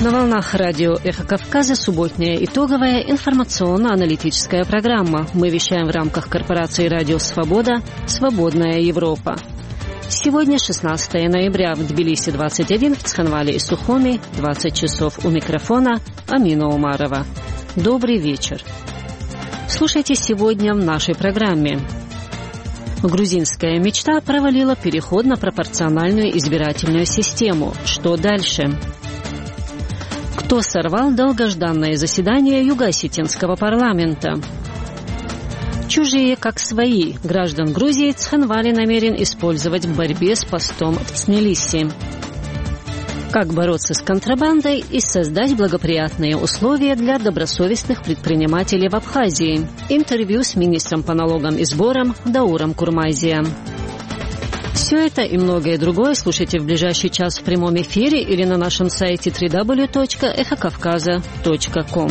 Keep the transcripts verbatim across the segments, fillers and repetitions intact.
На волнах радио «Эхо Кавказа» субботняя итоговая информационно-аналитическая программа. Мы вещаем в рамках корпорации «Радио Свобода. Свободная Европа». Сегодня шестнадцатое ноября, в Тбилиси двадцать один, в Цхинвале и Сухуми двадцать часов. У микрофона Амина Умарова. Добрый вечер. Слушайте сегодня в нашей программе. Грузинская мечта провалила переход на пропорциональную избирательную систему. Что дальше? Кто сорвал долгожданное заседание Юго-Осетинского парламента? Чужие, как свои. Граждан Грузии Цхинвали намерен использовать в борьбе с постом в Цнелиси. Как бороться с контрабандой и создать благоприятные условия для добросовестных предпринимателей в Абхазии? Интервью с министром по налогам и сборам Дауром Курмазием. Все это и многое другое слушайте в ближайший час в прямом эфире или на нашем сайте дабл ю дабл ю дабл ю точка эхо кавказа точка ком.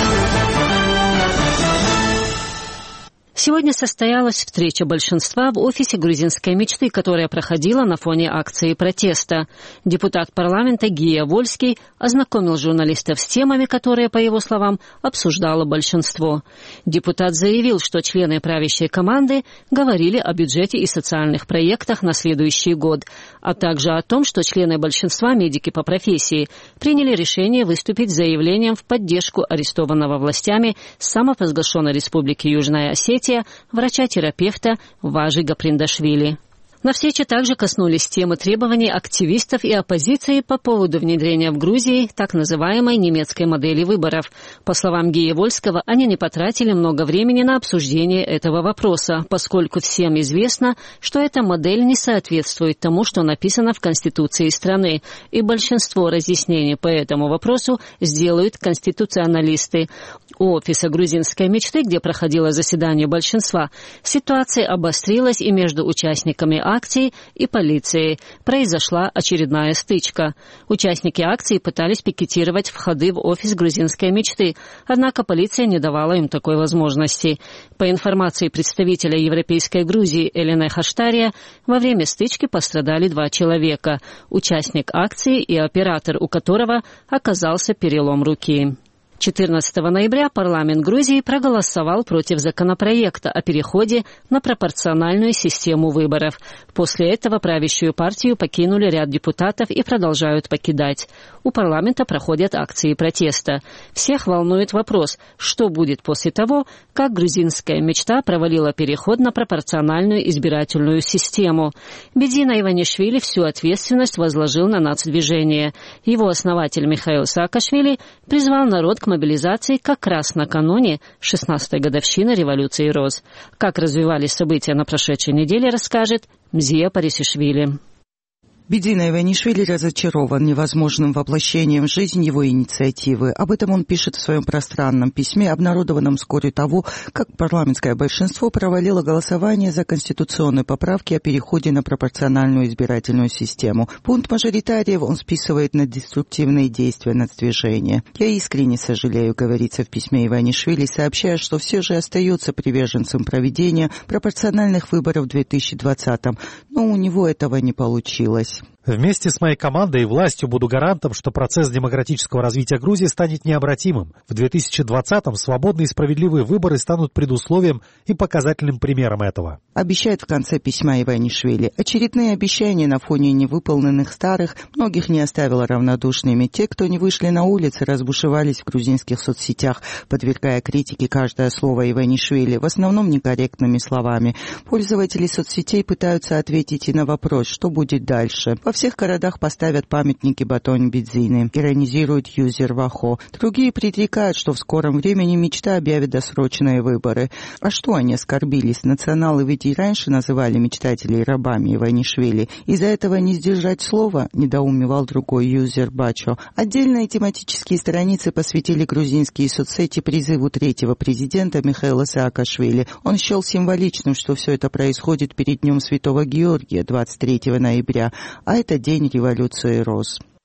Сегодня состоялась встреча большинства в офисе грузинской мечты, которая проходила на фоне акции протеста. Депутат парламента Гия Вольский ознакомил журналистов с темами, которые, по его словам, обсуждало большинство. Депутат заявил, что члены правящей команды говорили о бюджете и социальных проектах на следующий год, а также о том, что члены большинства, медики по профессии, приняли решение выступить с заявлением в поддержку арестованного властями самопровозглашенной Республики Южная Осетия врача-терапевта Важи Гаприндашвили. На встрече также коснулись темы требований активистов и оппозиции по поводу внедрения в Грузии так называемой немецкой модели выборов. По словам Гии Вольского, они не потратили много времени на обсуждение этого вопроса, поскольку всем известно, что эта модель не соответствует тому, что написано в Конституции страны, и большинство разъяснений по этому вопросу сделают конституционалисты. У офиса грузинской мечты, где проходило заседание большинства, ситуация обострилась и между участниками акции и полицией. Произошла очередная стычка. Участники акции пытались пикетировать входы в офис грузинской мечты, однако полиция не давала им такой возможности. По информации представителя Европейской Грузии Элены Хаштария, во время стычки пострадали два человека – участник акции и оператор, у которого оказался перелом руки. четырнадцатого ноября парламент Грузии проголосовал против законопроекта о переходе на пропорциональную систему выборов. После этого правящую партию покинули ряд депутатов и продолжают покидать. У парламента проходят акции протеста. Всех волнует вопрос, что будет после того, как грузинская мечта провалила переход на пропорциональную избирательную систему. Бедзина Иванишвили всю ответственность возложил на нацдвижение. Его основатель Михаил Саакашвили призвал народ к мобилизации как раз накануне шестнадцатой годовщины революции роз. Как развивались события на прошедшей неделе, расскажет Мзия Парисишвили. Бедзина Иванишвили разочарован невозможным воплощением в жизнь его инициативы. Об этом он пишет в своем пространном письме, обнародованном вскоре того, как парламентское большинство провалило голосование за конституционные поправки о переходе на пропорциональную избирательную систему. Пункт мажоритариев он списывает на деструктивные действия нацдвижения. «Я искренне сожалею», — говорится в письме Иванишвили, сообщая, что все же остается приверженцем проведения пропорциональных выборов в две тысячи двадцатом, но у него этого не получилось. Вместе с моей командой и властью буду гарантом, что процесс демократического развития Грузии станет необратимым. В две тысячи двадцатом свободные и справедливые выборы станут предусловием и показательным примером этого. Обещает в конце письма Иванишвили. Очередные обещания на фоне невыполненных старых многих не оставило равнодушными. Те, кто не вышли на улицы, разбушевались в грузинских соцсетях, подвергая критике каждое слово Иванишвили, в основном некорректными словами. Пользователи соцсетей пытаются ответить и на вопрос, что будет дальше. Во всех городах поставят памятники Батонь Бедзины, иронизирует юзер Вахо. Другие предрекают, что в скором времени мечта объявит досрочные выборы. А что они оскорбились? Националы ведь и раньше называли мечтателей рабами Иванишвили. Из-за этого не сдержать слова, недоумевал другой юзер Бачо. Отдельные тематические страницы посвятили грузинские соцсети призыву третьего президента Михаила Саакашвили. Он счел символичным, что все это происходит перед Днем Святого Георгия, двадцать третьего ноября, а это день революции роз.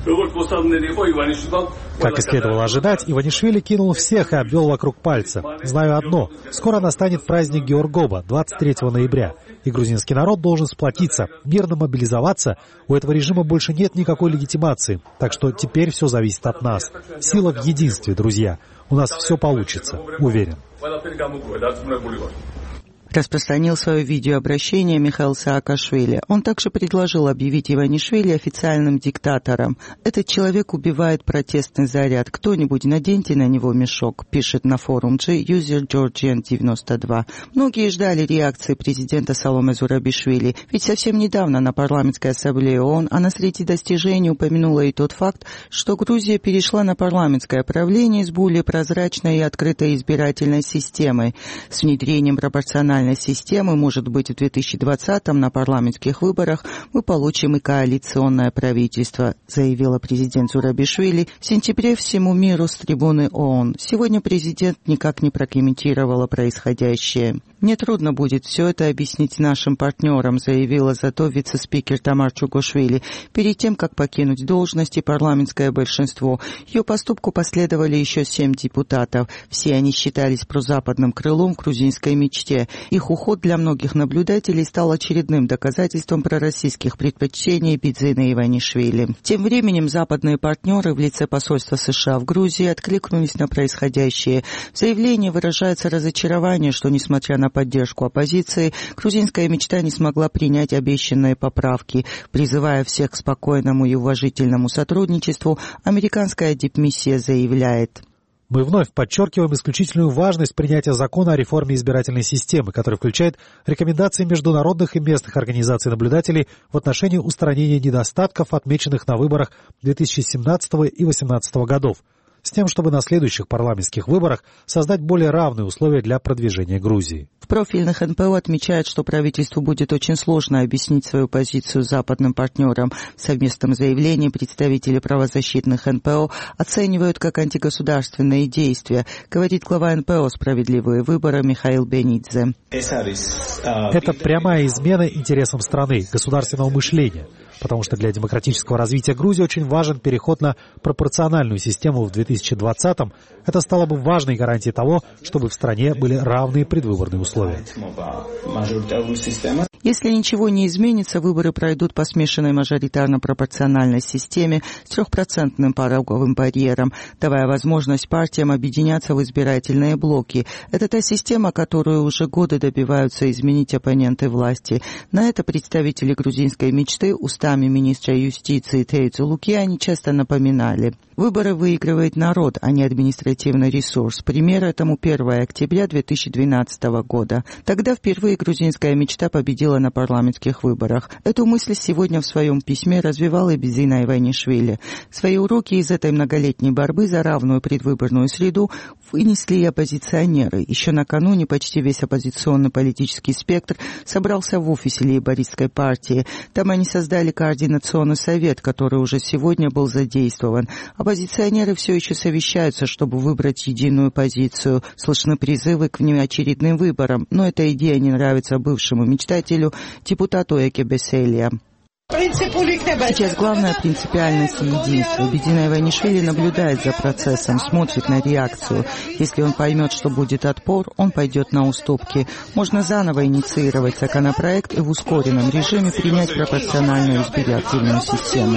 Как и следовало ожидать, Иванишвили кинул всех и обвел вокруг пальца. Знаю одно. Скоро настанет праздник Георгоба, двадцать третьего ноября. И грузинский народ должен сплотиться, мирно мобилизоваться. У этого режима больше нет никакой легитимации. Так что теперь все зависит от нас. Сила в единстве, друзья. У нас все получится, уверен. Распространил свое видеообращение Михаил Саакашвили. Он также предложил объявить Иванишвили официальным диктатором. «Этот человек убивает протестный заряд. Кто-нибудь наденьте на него мешок», пишет на форум G-User Georgian девяносто два. Многие ждали реакции президента Саломе Зурабишвили, ведь совсем недавно на парламентской ассамблее ООН она среди достижений упомянула и тот факт, что Грузия перешла на парламентское правление с более прозрачной и открытой избирательной системой. С внедрением пропорциональной системы, может быть, в две тысячи двадцатом на парламентских выборах мы получим и коалиционное правительство, заявила президент Зурабишвили в сентябре всему миру с трибуны ООН. Сегодня президент никак не прокомментировала происходящее. «Мне трудно будет все это объяснить нашим партнерам», заявила зато вице-спикер Тамар Чугошвили. Перед тем, как покинуть должность и парламентское большинство, ее поступку последовали еще семь депутатов. Все они считались прозападным крылом в грузинской мечте. Их уход для многих наблюдателей стал очередным доказательством пророссийских предпочтений Бидзины Иванишвили. Тем временем западные партнеры в лице посольства США в Грузии откликнулись на происходящее. В заявлении выражается разочарование, что, несмотря на поддержку оппозиции, грузинская мечта не смогла принять обещанные поправки. Призывая всех к спокойному и уважительному сотрудничеству, американская дипмиссия заявляет: «Мы вновь подчеркиваем исключительную важность принятия закона о реформе избирательной системы, который включает рекомендации международных и местных организаций наблюдателей в отношении устранения недостатков, отмеченных на выборах две тысячи семнадцатого и две тысячи восемнадцатого годов, с тем, чтобы на следующих парламентских выборах создать более равные условия для продвижения Грузии». В профильных эн пэ о отмечают, что правительству будет очень сложно объяснить свою позицию западным партнерам. В совместном заявлении представители правозащитных эн пэ о оценивают как антигосударственные действия, говорит глава эн пэ о «Справедливые выборы» Михаил Бенидзе. Это прямая измена интересам страны, государственного мышления, потому что для демократического развития Грузии очень важен переход на пропорциональную систему в две тысячи двадцатом. Это стало бы важной гарантией того, чтобы в стране были равные предвыборные условия. Если ничего не изменится, выборы пройдут по смешанной мажоритарно-пропорциональной системе с трехпроцентным пороговым барьером, давая возможность партиям объединяться в избирательные блоки. Это та система, которую уже годы добиваются изменить оппоненты власти. На это представители грузинской мечты устами министра юстиции Тейцу Лукьяни часто напоминали. Выборы выигрывает народ, а не административный ресурс. Пример этому первого октября две тысячи двенадцатого года. Тогда впервые грузинская мечта победила на парламентских выборах. Эту мысль сегодня в своем письме развивала Бидзина Иванишвили. Свои уроки из этой многолетней борьбы за равную предвыборную среду вынесли и оппозиционеры. Еще накануне почти весь оппозиционный политический спектр собрался в офисе лейбористской партии. Там они создали координационный совет, который уже сегодня был задействован. Оппозиционеры все еще совещаются, чтобы выбрать единую позицию. Слышны призывы к внеочередным выборам, но эта идея не нравится бывшему мечтателю, депутату Эке Беселия. Сейчас главное принципиальность и единство. Бидзина Иванишвили наблюдает за процессом, смотрит на реакцию. Если он поймет, что будет отпор, он пойдет на уступки. Можно заново инициировать законопроект и в ускоренном режиме принять пропорциональную избирательную систему.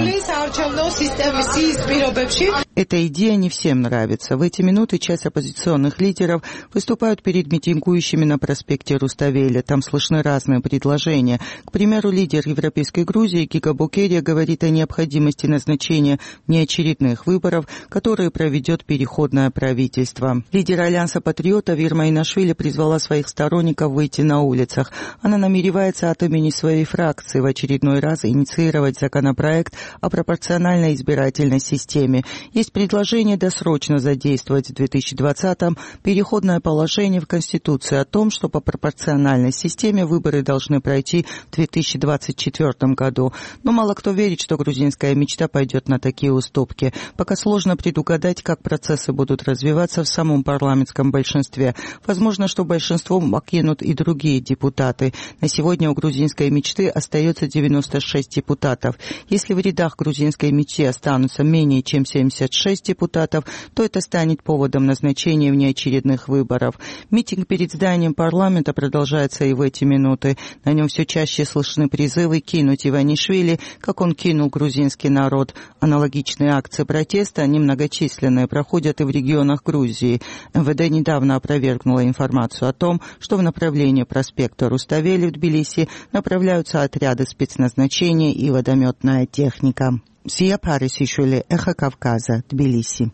Эта идея не всем нравится. В эти минуты часть оппозиционных лидеров выступают перед митингующими на проспекте Руставели. Там слышны разные предложения. К примеру, лидер Европейской Грузии Гига Букерия говорит о необходимости назначения неочередных выборов, которые проведет переходное правительство. Лидер Альянса патриотов Ирма Инашвили призвала своих сторонников выйти на улицах. Она намеревается от имени своей фракции в очередной раз инициировать законопроект о пропорциональной избирательной системе. Есть Есть предложение досрочно задействовать в две тысячи двадцатом переходное положение в Конституции о том, что по пропорциональной системе выборы должны пройти в две тысячи двадцать четвёртом году. Но мало кто верит, что грузинская мечта пойдет на такие уступки. Пока сложно предугадать, как процессы будут развиваться в самом парламентском большинстве. Возможно, что большинство покинут и другие депутаты. На сегодня у грузинской мечты остается девяносто шесть депутатов. Если в рядах грузинской мечты останутся менее чем семьдесят шесть депутатов, то это станет поводом назначения внеочередных выборов. Митинг перед зданием парламента продолжается и в эти минуты. На нем все чаще слышны призывы кинуть Иванишвили, как он кинул грузинский народ. Аналогичные акции протеста, немногочисленные, проходят и в регионах Грузии. эм вэ дэ недавно опровергнула информацию о том, что в направлении проспекта Руставели в Тбилиси направляются отряды спецназначения и водометная техника. Сия Парисишвили, Эхо Кавказа, Тбилиси.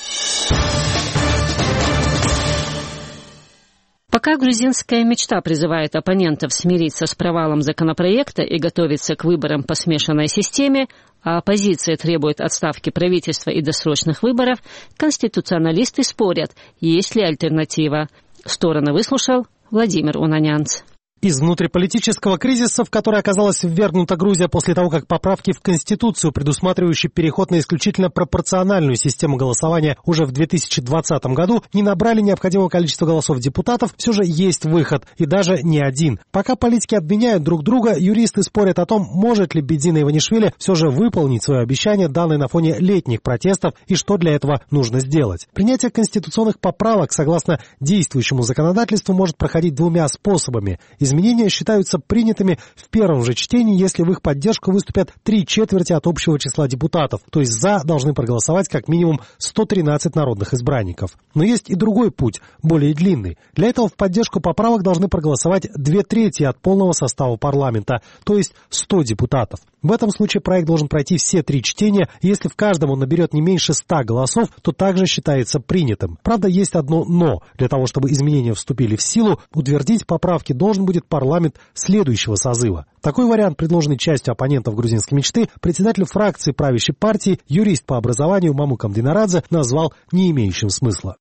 Пока грузинская мечта призывает оппонентов смириться с провалом законопроекта и готовиться к выборам по смешанной системе, а оппозиция требует отставки правительства и досрочных выборов, конституционалисты спорят, есть ли альтернатива. Стороны выслушал Владимир Унанянц. Из внутриполитического кризиса, в который оказалась ввергнута Грузия после того, как поправки в Конституцию, предусматривающие переход на исключительно пропорциональную систему голосования уже в две тысячи двадцатом году, не набрали необходимого количества голосов депутатов, все же есть выход, и даже не один. Пока политики обвиняют друг друга, юристы спорят о том, может ли Бедзина Иванишвили все же выполнить свое обещание, данное на фоне летних протестов, и что для этого нужно сделать. Принятие конституционных поправок, согласно действующему законодательству, может проходить двумя способами. Изменения считаются принятыми в первом же чтении, если в их поддержку выступят три четверти от общего числа депутатов, то есть «за» должны проголосовать как минимум сто тринадцать народных избранников. Но есть и другой путь, более длинный. Для этого в поддержку поправок должны проголосовать две трети от полного состава парламента, то есть сто депутатов. В этом случае проект должен пройти все три чтения, и если в каждом он наберет не меньше ста голосов, то также считается принятым. Правда, есть одно «но». Для того, чтобы изменения вступили в силу, утвердить поправки должен будет парламент следующего созыва. Такой вариант, предложенный частью оппонентов грузинской мечты, председатель фракции правящей партии, юрист по образованию Мамук Амдинарадзе, назвал не имеющим смысла.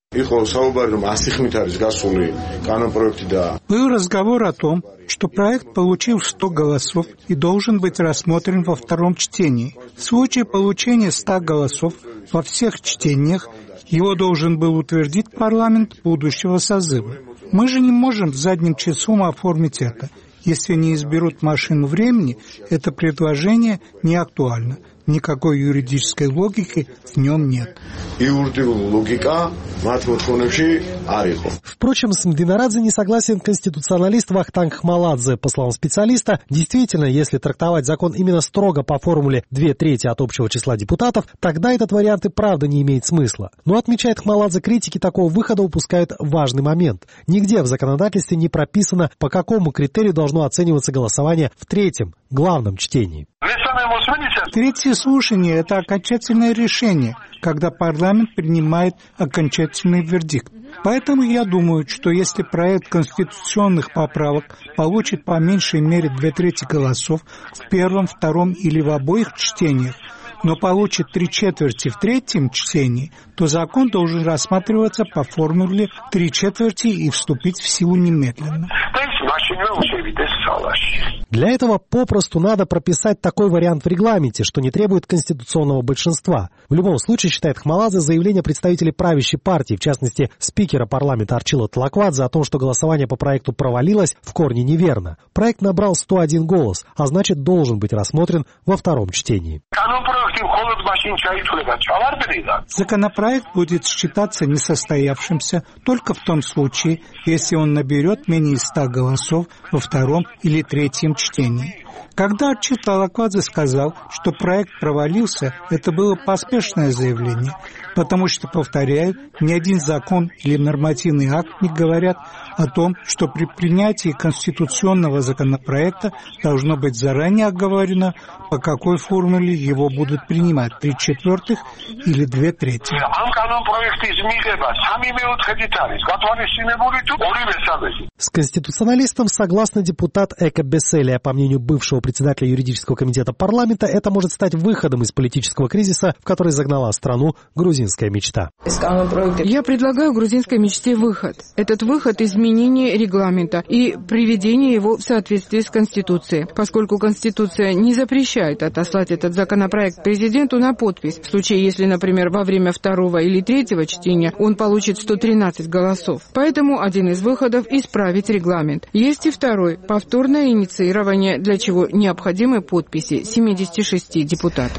Был разговор о том, что проект получил сто голосов и должен быть рассмотрен во втором чтении. В случае получения ста голосов во всех чтениях его должен был утвердить парламент будущего созыва. Мы же не можем задним числом оформить это. Если не изберут машину времени, это предложение не актуально. Никакой юридической логики в нем нет. Впрочем, с Мдинарадзе не согласен конституционалист Вахтанг Хмаладзе. По словам специалиста, действительно, если трактовать закон именно строго по формуле две трети от общего числа депутатов, тогда этот вариант и правда не имеет смысла. Но, отмечает Хмаладзе, критики такого выхода упускают важный момент. Нигде в законодательстве не прописано, по какому критерию должно оцениваться голосование в третьем, главном чтении. Третье слушание – это окончательное решение, когда парламент принимает окончательный вердикт. Поэтому я думаю, что если проект конституционных поправок получит по меньшей мере две трети голосов в первом, втором или в обоих чтениях, но получит три четверти в третьем чтении, то закон должен рассматриваться по формуле три четверти и вступить в силу немедленно. Для этого попросту надо прописать такой вариант в регламенте, что не требует конституционного большинства. В любом случае, считает Хмаладзе, заявление представителей правящей партии, в частности, спикера парламента Арчила Талаквадзе, о том, что голосование по проекту провалилось, в корне неверно. Проект набрал сто один голос, а значит, должен быть рассмотрен во втором чтении. Законопроект будет считаться несостоявшимся только в том случае, если он наберет менее ста голосов во втором или третьем чтении. Когда Арчил Талаквадзе сказал, что проект провалился, это было поспешное заявление, потому что, повторяю, ни один закон или нормативный акт не говорят о том, что при принятии конституционного законопроекта должно быть заранее оговорено, по какой формуле его будут принимать – три четвертых или две трети. С конституционалистом согласна депутат Эка Беселия. По мнению бывшего бывшего председателя юридического комитета парламента, это может стать выходом из политического кризиса, в который загнала страну грузинская мечта. Я предлагаю грузинской мечте выход. Этот выход – изменение регламента и приведение его в соответствии с Конституцией. Поскольку Конституция не запрещает отослать этот законопроект президенту на подпись, в случае, если, например, во время второго или третьего чтения он получит сто тринадцать голосов. Поэтому один из выходов – исправить регламент. Есть и второй – повторное инициирование, для чего необходимы подписи семидесяти шести депутатов.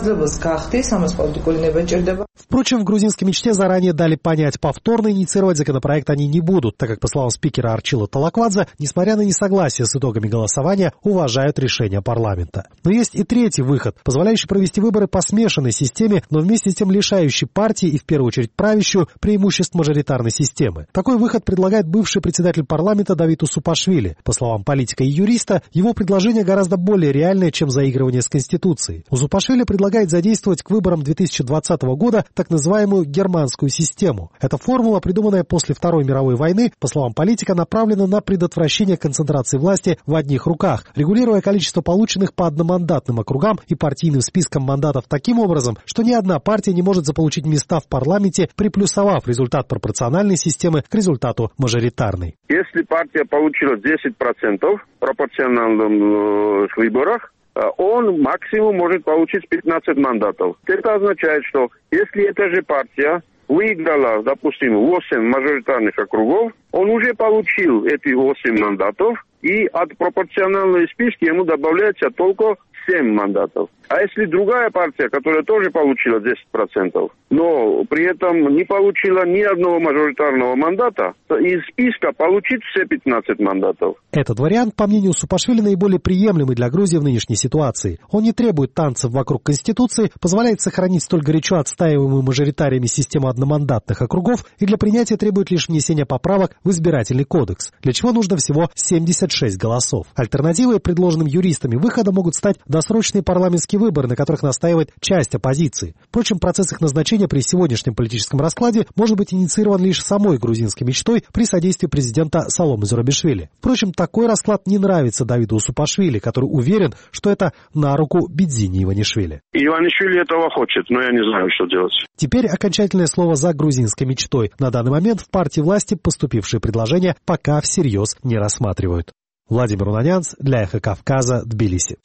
Впрочем, в грузинской мечте заранее дали понять, повторно инициировать законопроект они не будут, так как, по словам спикера Арчила Талаквадзе, несмотря на несогласие с итогами голосования, уважают решение парламента. Но есть и третий выход, позволяющий провести выборы по смешанной системе, но вместе с тем лишающий партии и в первую очередь правящую преимуществ мажоритарной системы. Такой выход предлагает бывший председатель парламента Давид Усупашвили. По словам политика и юриста, его предложение гораздо более реальное, чем заигрывание с Конституцией. Усупашвили предлагает задействовать к выборам две тысячи двадцатого года так называемую германскую систему. Эта формула, придуманная после Второй мировой войны, по словам политика, направлена на предотвращение концентрации власти в одних руках, регулируя количество полученных по одномандатным округам и партийным спискам мандатов таким образом, что ни одна партия не может заполучить места в парламенте, приплюсовав результат пропорциональной системы к результату мажоритарной. Если партия получила десять процентов в пропорциональных выборах, он максимум может получить пятнадцать мандатов. Это означает, что если эта же партия выиграла, допустим, восемь мажоритарных округов, он уже получил эти восемь мандатов, и от пропорциональной списка ему добавляется только семь мандатов. А если другая партия, которая тоже получила десять процентов, но при этом не получила ни одного мажоритарного мандата, то из списка получит все пятнадцать мандатов. Этот вариант, по мнению Супашвили, наиболее приемлемый для Грузии в нынешней ситуации. Он не требует танцев вокруг Конституции, позволяет сохранить столь горячо отстаиваемую мажоритариями систему одномандатных округов и для принятия требует лишь внесения поправок в избирательный кодекс, для чего нужно всего семьдесят шесть голосов. Альтернативой предложенным юристами выхода могут стать досрочные парламентские выборы, на которых настаивает часть оппозиции. Впрочем, процесс их назначения при сегодняшнем политическом раскладе может быть инициирован лишь самой грузинской мечтой при содействии президента Саломе Зурабишвили. Впрочем, такой расклад не нравится Давиду Усупашвили, который уверен, что это на руку Бидзине Иванишвили. Иванишвили этого хочет, но я не знаю, что делать. Теперь окончательное слово за грузинской мечтой. На данный момент в партии власти поступившие предложения пока всерьез не рассматривают. Владимир Унанянц для Эхо Кавказа, Тбилиси.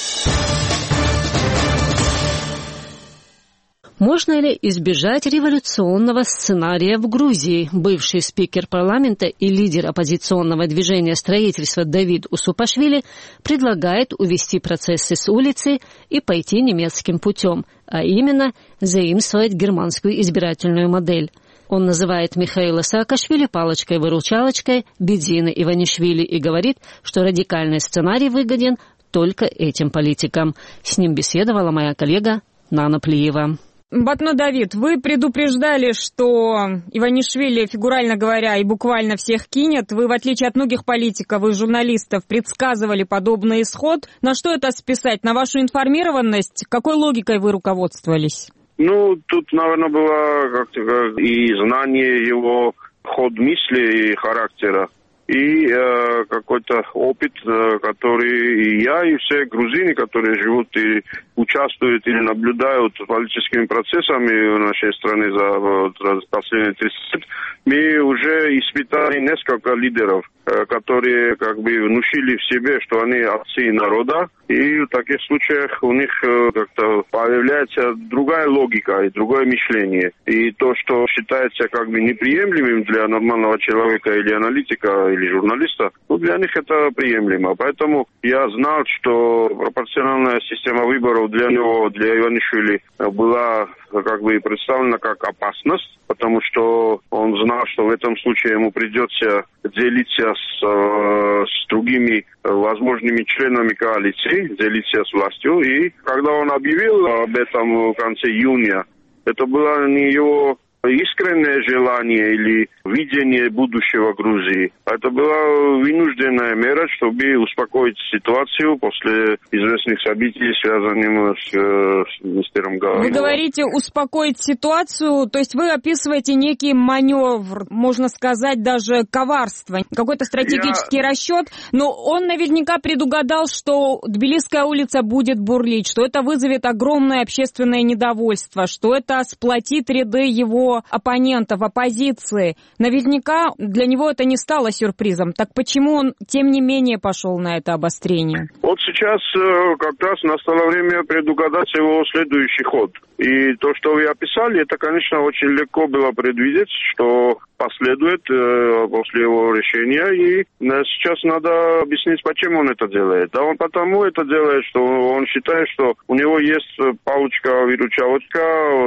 Можно ли избежать революционного сценария в Грузии? Бывший спикер парламента и лидер оппозиционного движения строительства Давид Усупашвили предлагает увести процессы с улицы и пойти немецким путем, а именно заимствовать германскую избирательную модель. Он называет Михаила Саакашвили палочкой-выручалочкой Бидзины Иванишвили и говорит, что радикальный сценарий выгоден только этим политикам. С ним беседовала моя коллега Нана Плиева. Батно Давид, вы предупреждали, что Иванишвили, фигурально говоря, и буквально всех кинет. Вы, в отличие от многих политиков и журналистов, предсказывали подобный исход. На что это списать? На вашу информированность? Какой логикой вы руководствовались? Ну, тут, наверное, было как-то и знание его, ход мысли и характера. И э, какой-то опыт, э, который и я, и все грузины, которые живут и участвуют или наблюдают политическими процессами в нашей стране за, за последние тридцать лет, мы уже испытали несколько лидеров, э, которые как бы внушили в себе, что они отцы народа, и в таких случаях у них э, как-то появляется другая логика и другое мышление. И то, что считается как бы неприемлемым для нормального человека или аналитика, или журналиста, ну, для них это приемлемо. Поэтому я знал, что пропорциональная система выборов для него, для Иванишвили, была как бы представлена как опасность, потому что он знал, что в этом случае ему придется делиться с, с другими возможными членами коалиции, делиться с властью. И когда он объявил об этом в конце июня, это была не его искреннее желание или видение будущего Грузии. Это была вынужденная мера, чтобы успокоить ситуацию после известных событий, связанных с, с министром Галаевым. Вы говорите успокоить ситуацию, то есть вы описываете некий маневр, можно сказать, даже коварство, какой-то стратегический Я... расчет, но он наверняка предугадал, что Тбилисская улица будет бурлить, что это вызовет огромное общественное недовольство, что это сплотит ряды его оппонентов, оппозиции. Наверняка для него это не стало сюрпризом. Так почему он, тем не менее, пошел на это обострение? Вот сейчас как раз настало время предугадать его следующий ход. И то, что вы описали, это, конечно, очень легко было предвидеть, что последует э, после его решения. И э, сейчас надо объяснить, почему он это делает. А он потому это делает, что он считает, что у него есть палочка-выручалочка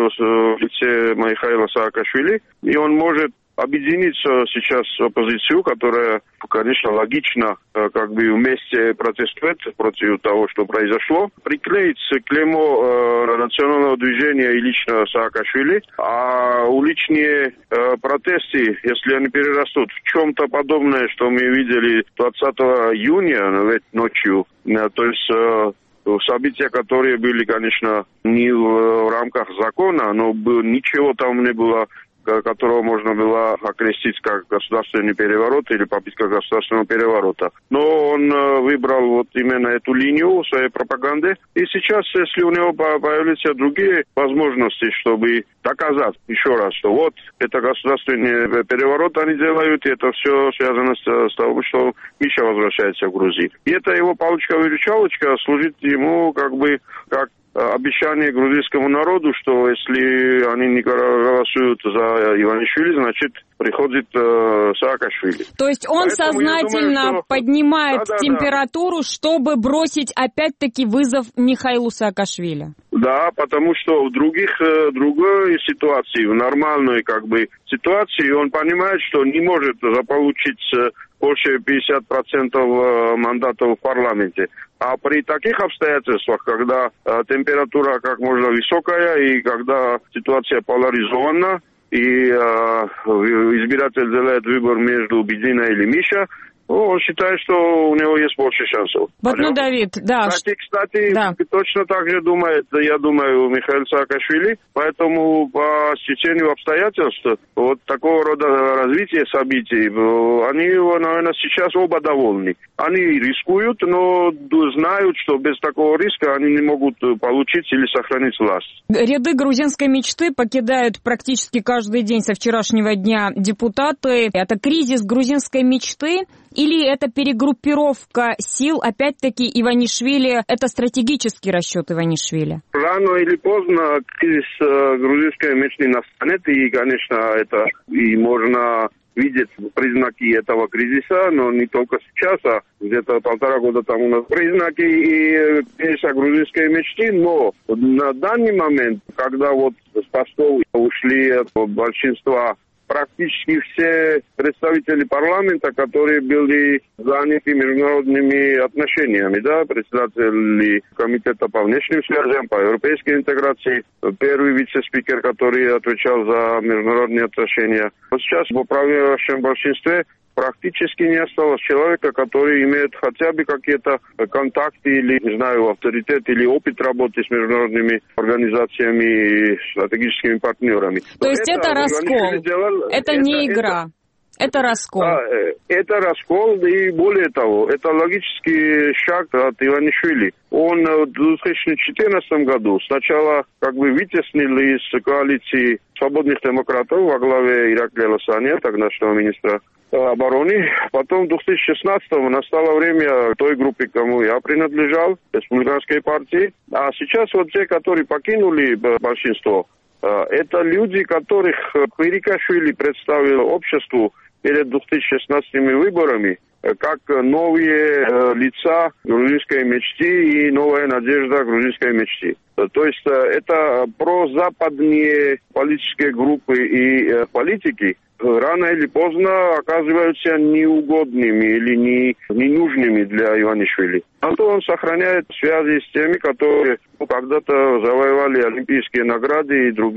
в лице Михаила Саакашвили, и он может объединиться сейчас оппозицию, которая, конечно, логично как бы вместе протестует против того, что произошло, приклеить клеймо э, национального движения и лично Саакашвили, а уличные э, протесты, если они перерастут в чем-то подобное, что мы видели двадцатого июня ночью, э, то есть э, события, которые были, конечно, не в, в рамках закона, но был, ничего там не было, которого можно было окрестить как государственный переворот или попытка государственного переворота. Но он выбрал вот именно эту линию своей пропаганды. И сейчас, если у него появятся другие возможности, чтобы доказать еще раз, что вот это государственный переворот они делают, и это все связано с, с того, что Миша возвращается в Грузию. И это его палочка-выручалочка служит ему как бы как обещание грузинскому народу, что если они не голосуют за Иванишвили, значит, приходит э, Саакашвили. То есть он Поэтому сознательно думаю, что... поднимает да, да, температуру, да. чтобы бросить опять-таки вызов Михаилу Саакашвили. Да, потому что в других, э, другой ситуации, в нормальной как бы ситуации, он понимает, что не может заполучить э, больше пятьдесят процентов мандатов в парламенте. А при таких обстоятельствах, когда э, температура как можно высокая и когда ситуация поляризована, и э, избиратель делает выбор между Бедина или Миша, он считает, что у него есть больше шансов. Батну Давид, да. Кстати, кстати да. точно так же думает, я думаю, Михаил Саакашвили. Поэтому по стечению обстоятельств, вот такого рода развития событий, они, наверное, сейчас оба довольны. Они рискуют, но знают, что без такого риска они не могут получить или сохранить власть. Ряды грузинской мечты покидают практически каждый день со вчерашнего дня депутаты. Это кризис грузинской мечты? Или это перегруппировка сил, опять-таки, Иванишвили, это стратегический расчет Иванишвили? Рано или поздно кризис э, грузинской мечты настанет, и, конечно, это и можно видеть признаки этого кризиса, но не только сейчас, а где-то полтора года тому назад. Признаки и кризиса грузинской мечты, но на данный момент, когда вот с постов ушли от большинства практически все представители парламента, которые были заняты международными отношениями, да, председатели комитета по внешним связям, по европейской интеграции, первый вице-спикер, который отвечал за международные отношения. Вот сейчас в управляющем большинстве практически не осталось человека, который имеет хотя бы какие-то контакты или, не знаю, авторитет или опыт работы с международными организациями и стратегическими партнерами. То Но есть это, это раскол, делал, это, это не игра. Это... Это раскол. Да, это раскол, и более того, это логический шаг от Иванишвили. Он в две тысячи четырнадцатом году сначала как бы вытеснил из коалиции свободных демократов во главе Ираклия Ласаня, тогдашнего министра обороны. Потом в две тысячи шестнадцатом настало время той группы, кому я принадлежал, республиканской партии. А сейчас вот те, которые покинули большинство, это люди, которых Квирикашвили представил обществу перед две тысячи шестнадцатыми выборами как новые э, лица грузинской мечты и новая надежда грузинской мечты. То есть э, это прозападные политические группы и э, политики рано или поздно оказываются неугодными или не, ненужными для Иванишвили. А то он сохраняет связи с теми, которые ну, когда-то завоевали олимпийские награды и другие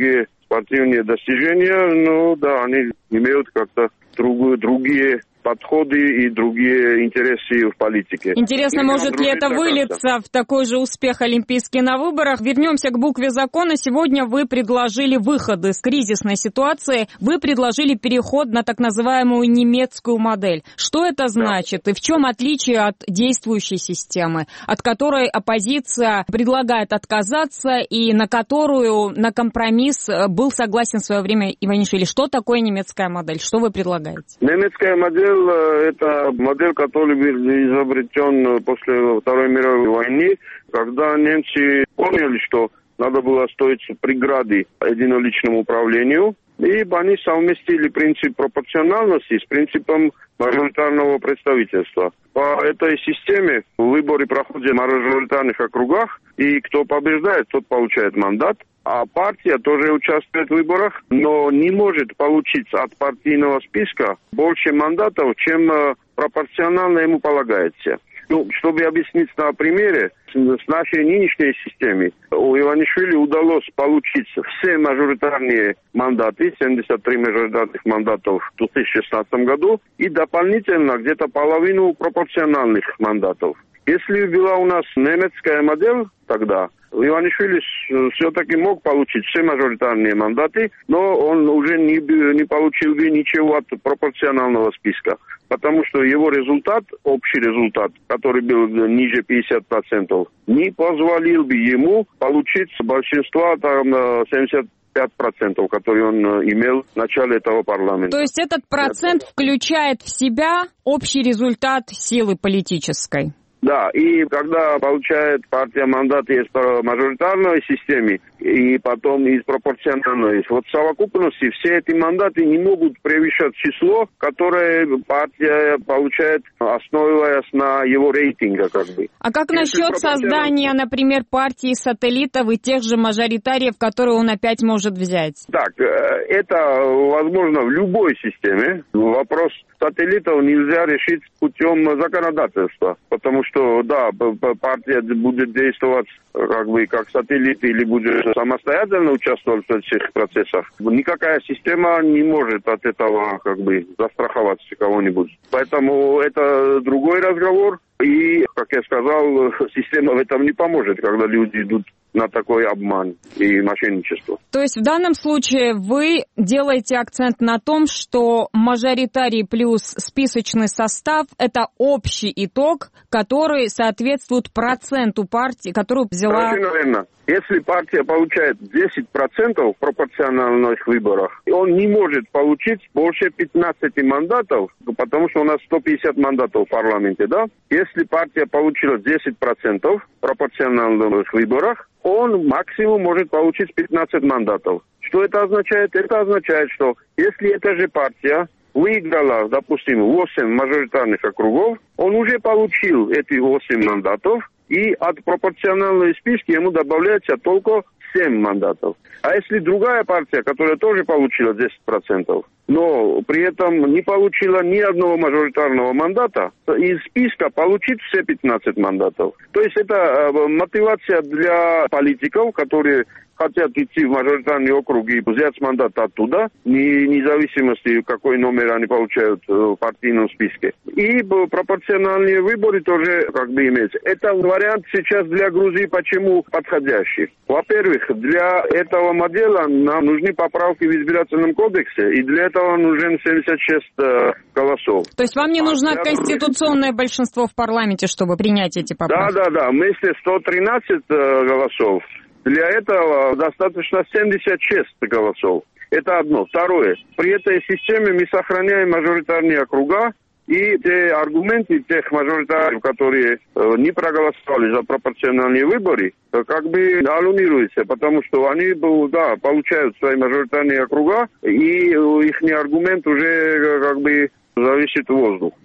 спортивные достижения, но да, они имеют как-то другую, другие подходы и другие интересы в политике. Интересно, и может ли это вылиться в такой же успех олимпийский на выборах? Вернемся к букве закона. Сегодня вы предложили выход из кризисной ситуации. Вы предложили переход на так называемую немецкую модель. Что это значит и в чем отличие от действующей системы, от которой оппозиция предлагает отказаться и на которую на компромисс был согласен в свое время Иванишвили? Что такое немецкая модель? Что вы предлагаете? Немецкая модель — это модель, которая был изобретен после Второй мировой войны, когда немцы поняли, что надо было строить преграды единоличному управлению, и они совместили принцип пропорциональности с принципом мажоритарного представительства. По этой системе выборы проходят в мажоритарных округах, и кто побеждает, тот получает мандат. А партия тоже участвует в выборах, но не может получить от партийного списка больше мандатов, чем пропорционально ему полагается. Ну, чтобы объяснить на примере, с нашей нынешней системой у Иванишвили удалось получить все мажоритарные мандаты, семьдесят три мажоритарных мандатов в две тысячи шестнадцатом году, и дополнительно где-то половину пропорциональных мандатов. Если была у нас немецкая модель тогда, Иванишвили все-таки мог получить все мажоритарные мандаты, но он уже не, не получил бы ничего от пропорционального списка, потому что его результат, общий результат, который был ниже пятьдесят процентов, не позволил бы ему получить большинство, там, семьдесят пять процентов, которые он имел в начале этого парламента. То есть этот процент включает в себя общий результат силы политической? Да, и когда получает партия мандаты из мажоритарной системы и потом из пропорциональной, вот в совокупности все эти мандаты не могут превышать число, которое партия получает, основываясь на его рейтинге, как бы. А как насчет создания, например, партии-сателлитов и тех же мажоритариев, которые он опять может взять? Так, это возможно в любой системе. Вопрос сателлитов нельзя решить путем законодательства, потому что, да, партия будет действовать как бы как сателлит или будет самостоятельно участвовать в этих процессах. Никакая система не может от этого как бы застраховать кого-нибудь. Поэтому это другой разговор. И, как я сказал, система в этом не поможет, когда люди идут на такой обман и мошенничество. То есть в данном случае вы делаете акцент на том, что мажоритарий плюс списочный состав – это общий итог, который соответствует проценту партии, которую взяла... Совершенно верно. Если партия получает десять процентов в пропорциональных выборах, он не может получить больше пятнадцати мандатов, потому что у нас сто пятьдесят мандатов в парламенте, да? Если партия получила десять процентов в пропорциональных выборах, он максимум может получить пятнадцать мандатов. Что это означает? Это означает, что если эта же партия выиграла, допустим, восемь мажоритарных округов, он уже получил эти восемь мандатов, и от пропорциональной списки ему добавляется только семь мандатов. А если другая партия, которая тоже получила десять процентов, но при этом не получила ни одного мажоритарного мандата, из списка получит все пятнадцать мандатов. То есть это мотивация для политиков, которые хотят идти в мажоритарный округ и взять мандат оттуда, вне зависимости, какой номер они получают в партийном списке. И пропорциональные выборы тоже как бы имеются. Это вариант сейчас для Грузии почему подходящий. Во-первых, для этого модела нам нужны поправки в избирательном кодексе, и для этого нужен семьдесят шесть э, голосов. То есть вам не нужно а конституционное большинство в парламенте, чтобы принять эти поправки? Да, да, да. Вместе сто тринадцать э, голосов. Для этого достаточно семьдесят шесть голосов. Это одно. Второе. При этой системе мы сохраняем мажоритарные округа, и те аргументы тех мажоритариев, которые э, не проголосовали за пропорциональные выборы, э, как бы аннулируются, потому что они, да, получают свои мажоритарные округа, и их аргумент уже э, как бы зависит в воздух.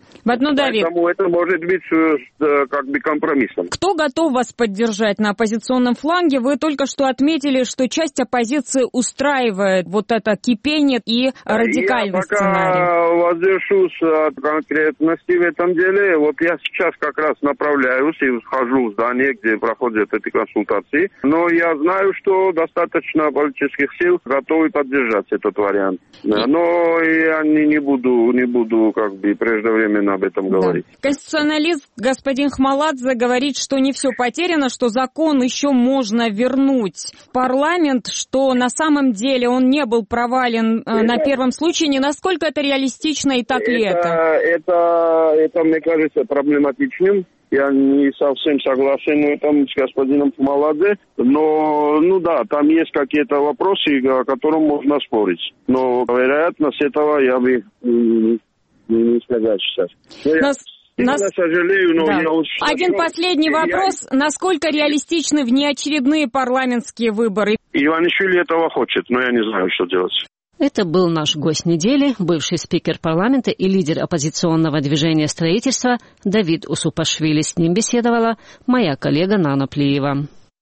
Ну, Давид, поэтому это может быть как бы компромиссом. Кто готов вас поддержать на оппозиционном фланге? Вы только что отметили, что часть оппозиции устраивает вот это кипение и радикальный сценарий. Я пока воздержусь от конкретности в этом деле. Вот я сейчас как раз направляюсь и схожу в здание, где проходят эти консультации. Но я знаю, что достаточно политических сил готовы поддержать этот вариант. Но я не, не буду, не буду как бы преждевременно об этом говорить. Да. Конституционалист господин Хмаладзе говорит, что не все потеряно, что закон еще можно вернуть в парламент, что на самом деле он не был провален э, на первом случае. Не насколько это реалистично и так это, ли это? это? Это, мне кажется, проблематичным. Я не совсем согласен в этом с господином Хмаладзе, но, ну да, там есть какие-то вопросы, о которых можно спорить. Но вероятность этого я бы не, не сказал сейчас. Нас... Нас... Я сожалею, но да. я уж... Один последний вопрос. Я... Насколько реалистичны внеочередные парламентские выборы? Иванишвили этого хочет, но я не знаю, что делать. Это был наш гость недели, бывший спикер парламента и лидер оппозиционного движения строительства Давид Усупашвили. С ним беседовала моя коллега Нана Плиева.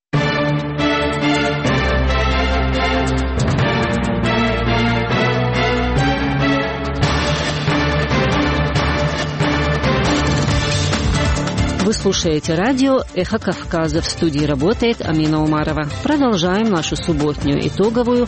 Вы слушаете радио «Эхо Кавказа». В студии работает Амина Умарова. Продолжаем нашу субботнюю итоговую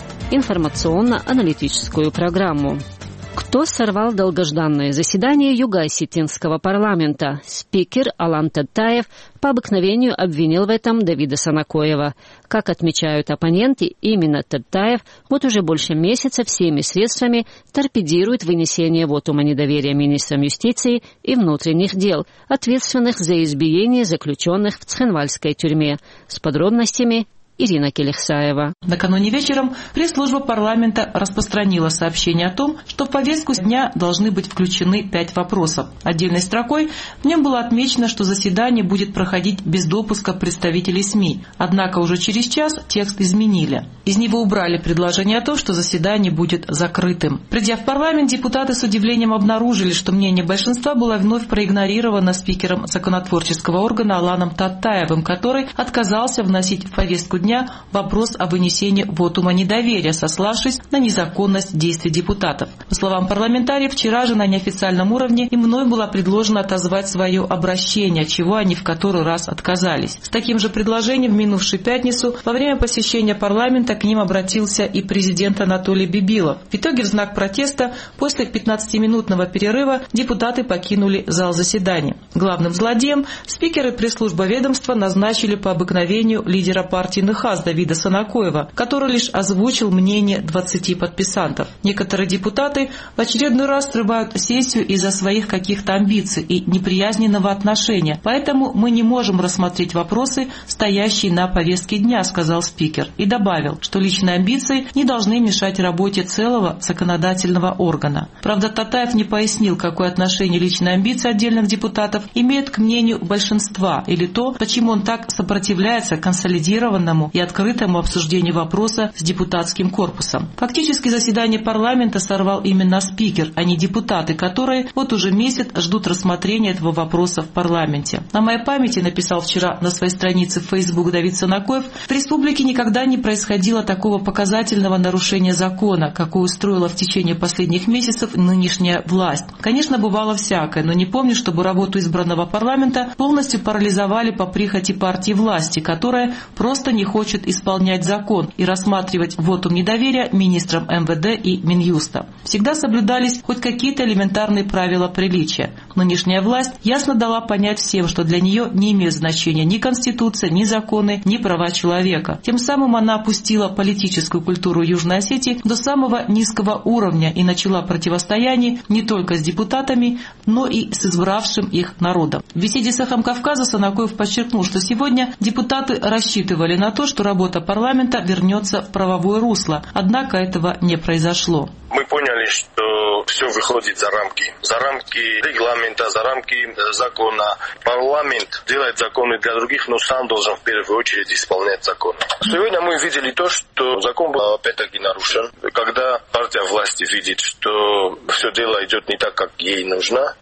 информационно-аналитическую программу. Кто сорвал долгожданное заседание Юго-Осетинского парламента? Спикер Алан Таттаев по обыкновению обвинил в этом Давида Санакоева. Как отмечают оппоненты, именно Таттаев вот уже больше месяца всеми средствами торпедирует вынесение вотума недоверия министрам юстиции и внутренних дел, ответственных за избиение заключенных в Цхенвальской тюрьме. С подробностями Ирина Келехсаева. Накануне вечером пресс-служба парламента распространила сообщение о том, что в повестку дня должны быть включены пять вопросов. Отдельной строкой в нем было отмечено, что заседание будет проходить без допуска представителей СМИ. Однако уже через час текст изменили. Из него убрали предложение о том, что заседание будет закрытым. Придя в парламент, депутаты с удивлением обнаружили, что мнение большинства было вновь проигнорировано спикером законотворческого органа Аланом Таттаевым, который отказался вносить в повестку дня дня вопрос о вынесении вотума недоверия, сославшись на незаконность действий депутатов. По словам парламентариев, вчера же на неофициальном уровне им мной было предложено отозвать свое обращение, чего они в который раз отказались. С таким же предложением в минувшую пятницу во время посещения парламента к ним обратился и президент Анатолий Бибилов. В итоге в знак протеста после пятнадцатиминутного перерыва депутаты покинули зал заседания. Главным злодеем спикеры пресс-службы ведомства назначили по обыкновению лидера партии НХАС Давида Санакоева, который лишь озвучил мнение двадцати подписантов. Некоторые депутаты в очередной раз срывают сессию из-за своих каких-то амбиций и неприязненного отношения, поэтому мы не можем рассмотреть вопросы, стоящие на повестке дня, сказал спикер, и добавил, что личные амбиции не должны мешать работе целого законодательного органа. Правда, Таттаев не пояснил, какое отношение личные амбиции отдельных депутатов имеют к мнению большинства или то, почему он так сопротивляется консолидированному и открытому обсуждению вопроса с депутатским корпусом. Фактически заседание парламента сорвал именно спикер, а не депутаты, которые вот уже месяц ждут рассмотрения этого вопроса в парламенте. На моей памяти, написал вчера на своей странице в Facebook Давид Санакоев, в республике никогда не происходило такого показательного нарушения закона, какое устроила в течение последних месяцев нынешняя власть. Конечно, бывало всякое, но не помню, чтобы работу избранного парламента полностью парализовали по прихоти партии власти, которая просто не хочет исполнять закон и рассматривать вотум недоверия министрам эм вэ дэ и Минюста. Всегда соблюдались хоть какие-то элементарные правила приличия. Нынешняя власть ясно дала понять всем, что для нее не имеет значения ни Конституция, ни законы, ни права человека. Тем самым она опустила политическую культуру Южной Осетии до самого низкого уровня и начала противостояние не только с депутатами, но и с избравшим их народом. В беседе с «Эхом Кавказа» Санакоев подчеркнул, что сегодня депутаты рассчитывали на то, что работа парламента вернется в правовое русло, однако этого не произошло. Мы поняли, что все выходит за рамки. За рамки регламента, за рамки закона. Парламент делает законы для других, но сам должен в первую очередь исполнять закон. Сегодня мы видели то, что закон был опять-таки нарушен. Когда партия власти видит, что все дело идет не так, как ей нужно,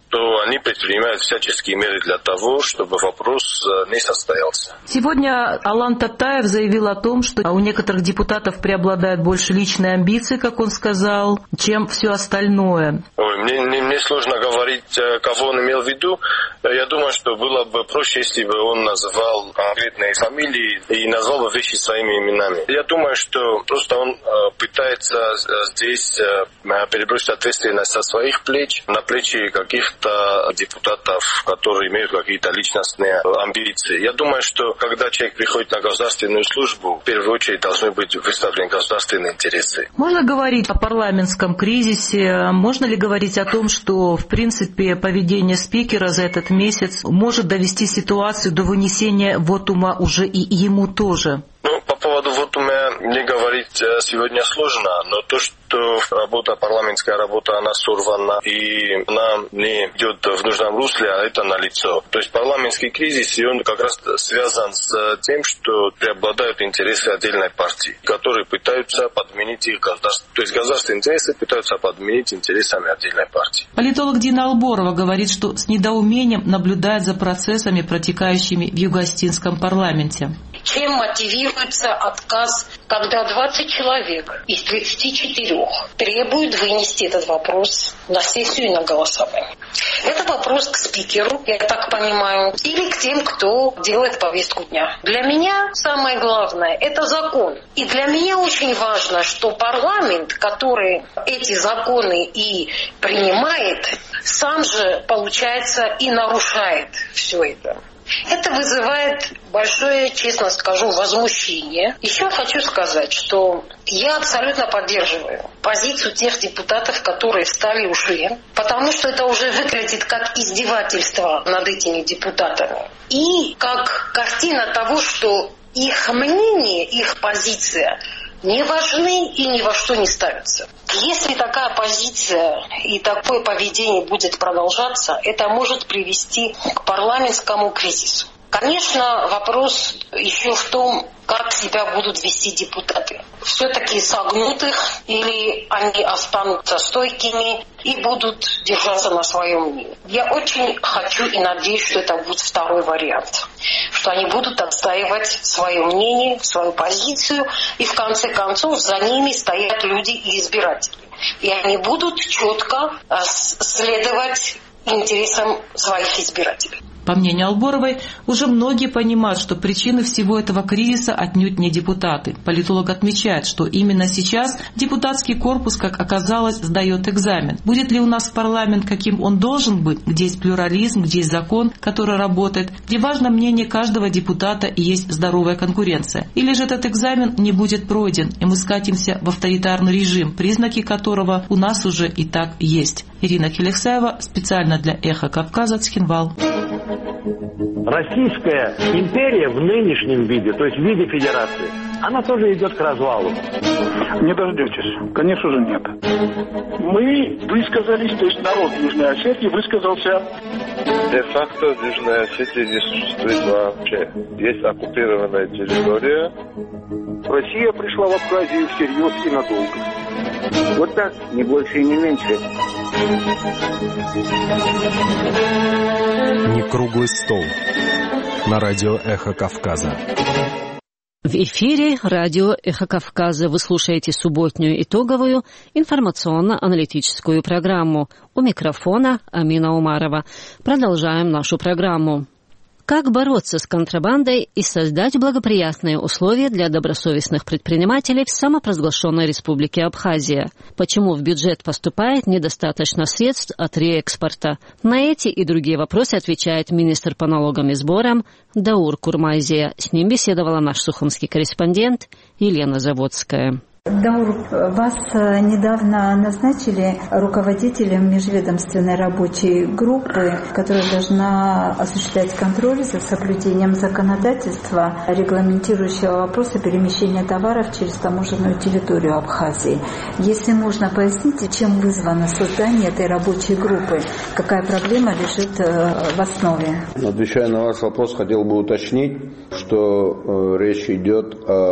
то они предпринимают всяческие меры для того, чтобы вопрос не состоялся. Сегодня Алан Татаев заявил о том, что у некоторых депутатов преобладают больше личные амбиции, как он сказал, чем все остальное. Ой, мне, мне, мне сложно говорить, кого он имел в виду. Я думаю, что было бы проще, если бы он называл конкретные фамилии и назвал бы вещи своими именами. Я думаю, что просто он пытается здесь перебросить ответственность со своих плеч на плечи каких-то депутатов, которые имеют какие-то личностные амбиции. Я думаю, что когда человек приходит на государственную службу, в первую очередь должны быть выставлены государственные интересы. Можно говорить о парламентском кризисе? Можно ли говорить о том, что, в принципе, поведение спикера за этот месяц может довести ситуацию до вынесения вотума уже и ему тоже? Ну, по поводу вотума мне говорить сегодня сложно, но то, что работа, парламентская работа, она сорвана и она не идет в нужном русле, а это налицо. То есть парламентский кризис, и он как раз связан с тем, что преобладают интересы отдельной партии, которые пытаются подменить их государство. То есть государственные интересы пытаются подменить интересами отдельной партии. Политолог Дина Алборова говорит, что с недоумением наблюдает за процессами, протекающими в Юго-Остинском парламенте. Чем мотивируется отказ, когда двадцать человек из тридцати четырёх требуют вынести этот вопрос на сессию и на голосование? Это вопрос к спикеру, я так понимаю, или к тем, кто делает повестку дня. Для меня самое главное – это закон. И для меня очень важно, что парламент, который эти законы и принимает, сам же, получается, и нарушает все это. Это вызывает большое, честно скажу, возмущение. Еще хочу сказать, что я абсолютно поддерживаю позицию тех депутатов, которые встали и ушли, потому что это уже выглядит как издевательство над этими депутатами. И как картина того, что их мнение, их позиция не важны и ни во что не ставятся. Если такая позиция и такое поведение будет продолжаться, это может привести к парламентскому кризису. Конечно, вопрос еще в том, как себя будут вести депутаты. Все-таки согнутых или они останутся стойкими и будут держаться на своем мнении. Я очень хочу и надеюсь, что это будет второй вариант. Что они будут отстаивать свое мнение, свою позицию, и в конце концов за ними стоят люди и избиратели. И они будут четко следовать интересам своих избирателей. По мнению Алборовой, уже многие понимают, что причины всего этого кризиса отнюдь не депутаты. Политолог отмечает, что именно сейчас депутатский корпус, как оказалось, сдает экзамен. Будет ли у нас парламент, каким он должен быть, где есть плюрализм, где есть закон, который работает, где важно мнение каждого депутата и есть здоровая конкуренция? Или же этот экзамен не будет пройден, и мы скатимся в авторитарный режим, признаки которого у нас уже и так есть. Ирина Келексаева, специально для «Эхо Кавказа», Цхинвал. Российская империя в нынешнем виде, то есть в виде федерации, она тоже идет к развалу. Не дождетесь. Конечно же нет. Мы высказались, то есть народ Южной Осетии высказался. Де-факто в Южной Осетии не существует вообще. Есть оккупированная территория. Россия пришла в Абхазию всерьез и надолго. Вот так, не больше и не меньше. Не круглый стол. На радио «Эхо Кавказа». В эфире радио «Эхо Кавказа». Вы слушаете субботнюю итоговую информационно-аналитическую программу. У микрофона Амина Умарова. Продолжаем нашу программу. Как бороться с контрабандой и создать благоприятные условия для добросовестных предпринимателей в самопровозглашенной Республике Абхазия? Почему в бюджет поступает недостаточно средств от реэкспорта? На эти и другие вопросы отвечает министр по налогам и сборам Даур Курмайзия. С ним беседовала наш сухумский корреспондент Елена Заводская. Даур, вас недавно назначили руководителем межведомственной рабочей группы, которая должна осуществлять контроль за соблюдением законодательства, регламентирующего вопросы перемещения товаров через таможенную территорию Абхазии. Если можно, поясните, чем вызвано создание этой рабочей группы? Какая проблема лежит в основе? Отвечая на ваш вопрос, хотел бы уточнить, что речь идет о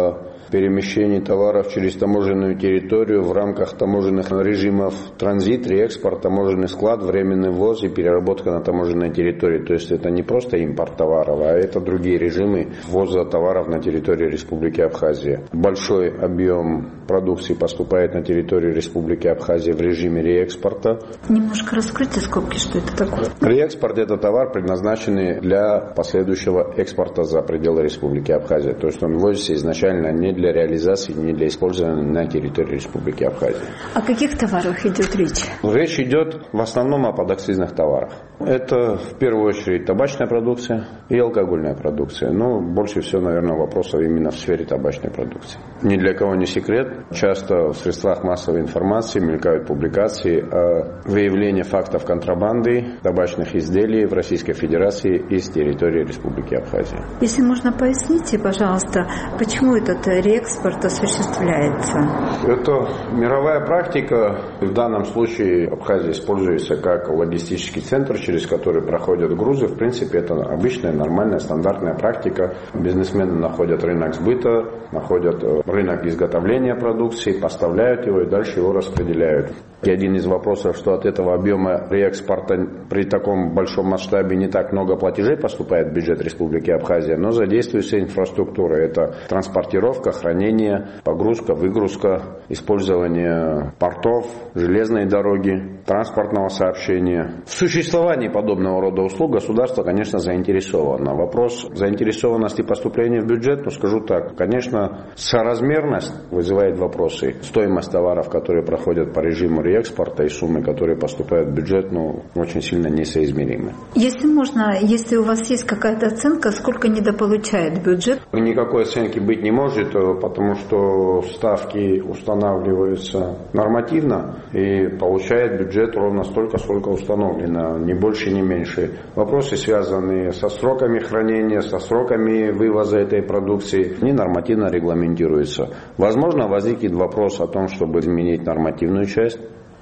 перемещение товаров через таможенную территорию в рамках таможенных режимов транзит, реэкспорт, таможенный склад, временный ввоз и переработка на таможенной территории. То есть это не просто импорт товаров, а это другие режимы ввоза товаров на территории Республики Абхазия. Большой объем продукции поступает на территорию Республики Абхазия в режиме реэкспорта. Немножко раскройте скобки, что это такое. Реэкспорт – это товар, предназначенный для последующего экспорта за пределы Республики Абхазия. То есть он ввозится изначально не для реализации, не для использования на территории Республики Абхазия. О каких товарах идет речь? Речь идет в основном о подакцизных товарах. Это в первую очередь табачная продукция и алкогольная продукция. Но больше всего, наверное, вопросов именно в сфере табачной продукции. Ни для кого не секрет. Часто в средствах массовой информации мелькают публикации о выявлении фактов контрабанды табачных изделий в Российской Федерации из территории Республики Абхазия. Если можно, поясните, пожалуйста, почему этот реэкспорт осуществляется? Это мировая практика. В данном случае Абхазия используется как логистический центр, через который проходят грузы. В принципе, это обычная, нормальная, стандартная практика. Бизнесмены находят рынок сбыта, находят рынок изготовления продукции, поставляют его и дальше его распределяют. И один из вопросов, что от этого объема реэкспорта при таком большом масштабе не так много платежей поступает в бюджет Республики Абхазия, но задействуется инфраструктура. Это транспортировка, хранение, погрузка, выгрузка, использование портов, железной дороги, транспортного сообщения. В существовании подобного рода услуг государство, конечно, заинтересовано. Вопрос заинтересованности поступления в бюджет, ну скажу так, конечно, соразмерность вызывает вопросы. Стоимость товаров, которые проходят по режиму реэкспорта, и суммы, которые поступают в бюджет, ну, очень сильно несоизмеримы. Если можно, если у вас есть какая-то оценка, сколько недополучает бюджет? Никакой оценки быть не может, потому что ставки устанавливаются нормативно, и получает бюджет ровно столько, сколько установлено, ни больше, ни меньше. Вопросы, связанные со сроками хранения, со сроками вывоза этой продукции, они нормативно регламентируются. Возможно, возникнет вопрос о том, чтобы изменить нормативную часть.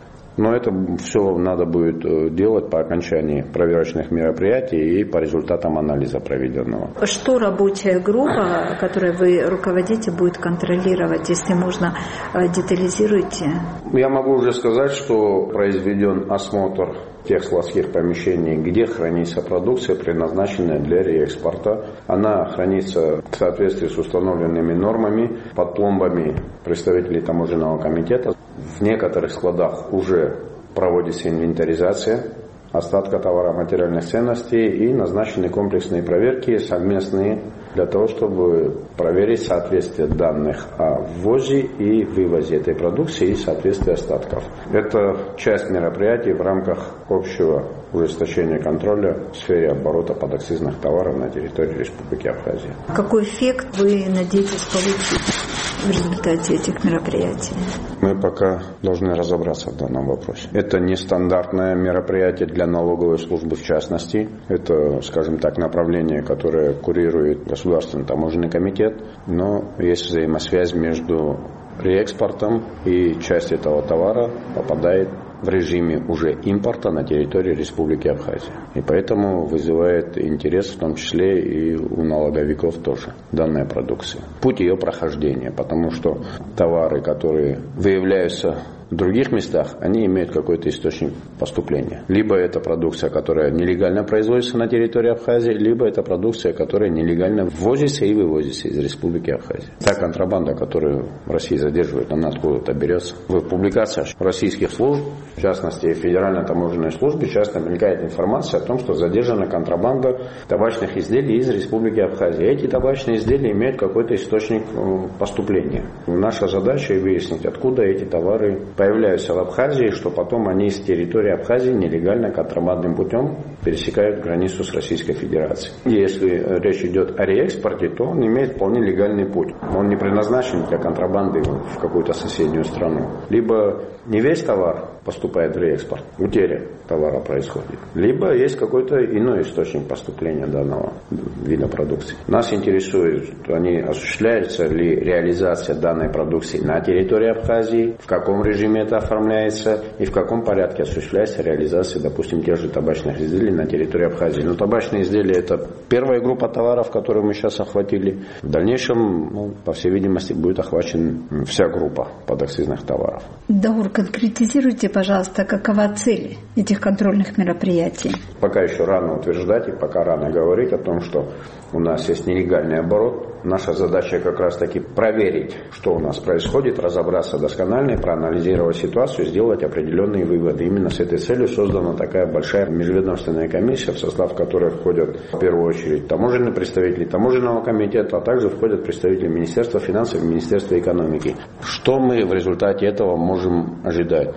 Но это все надо будет делать по окончании проверочных мероприятий и по результатам анализа проведенного. Что рабочая группа, которой вы руководите, будет контролировать, если можно, детализируйте? Я могу уже сказать, что произведен осмотр тех складских помещений, где хранится продукция, предназначенная для реэкспорта. Она хранится в соответствии с установленными нормами под пломбами представителей таможенного комитета. В некоторых складах уже проводится инвентаризация остатка товара, материальных ценностей и назначены комплексные проверки совместные для того, чтобы проверить соответствие данных о ввозе и вывозе этой продукции и соответствие остатков. Это часть мероприятий в рамках общего ужесточения контроля в сфере оборота подакцизных товаров на территории Республики Абхазия. Какой эффект вы надеетесь получить в результате этих мероприятий? Мы пока должны разобраться в данном вопросе. Это нестандартное мероприятие для налоговой службы в частности. Это, скажем так, направление, которое курирует Государственный таможенный комитет, но есть взаимосвязь между реэкспортом, и часть этого товара попадает в режиме уже импорта на территории Республики Абхазия. И поэтому вызывает интерес в том числе и у налоговиков тоже данная продукция. Путь ее прохождения, потому что товары, которые выявляются в других местах, они имеют какой-то источник поступления. Либо это продукция, которая нелегально производится на территории Абхазии, либо это продукция, которая нелегально ввозится и вывозится из Республики Абхазия. Та контрабанда, которую в России задерживают, она откуда-то берется. В публикациях российских служб, в частности Федеральной таможенной службы, часто мелькает информация о том, что задержана контрабанда табачных изделий из Республики Абхазия. Эти табачные изделия имеют какой-то источник поступления. Наша задача выяснить, откуда эти товары появляются в Абхазии, что потом они с территории Абхазии нелегально, контрабандным путем пересекают границу с Российской Федерацией. И если речь идет о реэкспорте, то он имеет вполне легальный путь. Он не предназначен для контрабанды в какую-то соседнюю страну. Либо не весь товар поступает в реэкспорт, утеря товара происходит, либо есть какой-то иной источник поступления данного вида продукции. Нас интересует, они осуществляется ли реализация данной продукции на территории Абхазии, в каком режиме это оформляется и в каком порядке осуществляется реализация, допустим, тех же табачных изделий изделий на территории Абхазии. Но табачные изделия – это первая группа товаров, которую мы сейчас охватили. В дальнейшем, ну, по всей видимости, будет охвачена вся группа подакцизных товаров. Даур, конкретизируйте, пожалуйста, какова цель этих контрольных мероприятий? Пока еще рано утверждать и пока рано говорить о том, что у нас есть нелегальный оборот. Наша задача как раз-таки проверить, что у нас происходит, разобраться досконально, проанализировать ситуацию, сделать определенные выводы. Именно с этой целью создана такая большая межведомственная комиссия, в состав которой входят в первую очередь таможенные представители таможенного комитета, а также входят представители Министерства финансов и Министерства экономики. Что мы в результате этого можем ожидать?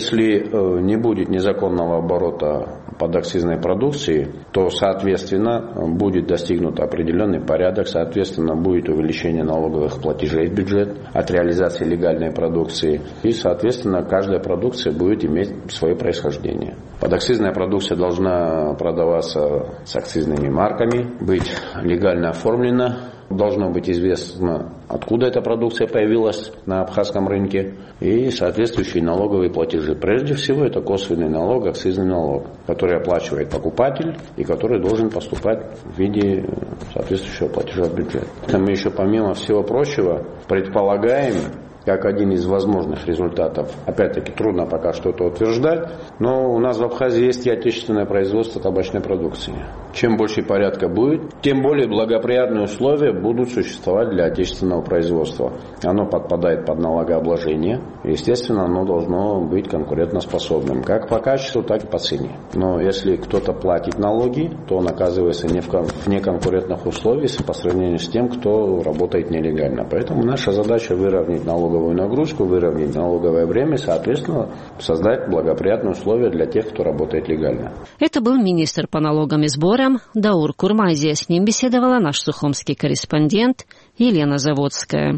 Если не будет незаконного оборота подакцизной продукции, то, соответственно, будет достигнут определенный порядок, соответственно, будет увеличение налоговых платежей в бюджет от реализации легальной продукции, и, соответственно, каждая продукция будет иметь свое происхождение. Подакцизная продукция должна продаваться с акцизными марками, быть легально оформлена. Должно быть известно, откуда эта продукция появилась на абхазском рынке, и соответствующие налоговые платежи. Прежде всего, это косвенный налог, акцизный налог, который оплачивает покупатель и который должен поступать в виде соответствующего платежа в бюджет. Мы еще, помимо всего прочего, предполагаем, как один из возможных результатов, опять-таки трудно пока что-то утверждать, но у нас в Абхазии есть и отечественное производство табачной продукции. Чем больше порядка будет, тем более благоприятные условия будут существовать для отечественного производства. Оно подпадает под налогообложение, и, естественно, оно должно быть конкурентоспособным, как по качеству, так и по цене. Но если кто-то платит налоги, то он оказывается не в неконкурентных условиях по сравнению с тем, кто работает нелегально. Поэтому наша задача выровнять налоговую нагрузку, выровнять налоговое бремя, соответственно, создать благоприятные условия для тех, кто работает легально. Это был министр по налогам и сборам Даур Курмазия. С ним беседовала наш сухумский корреспондент Елена Заводская.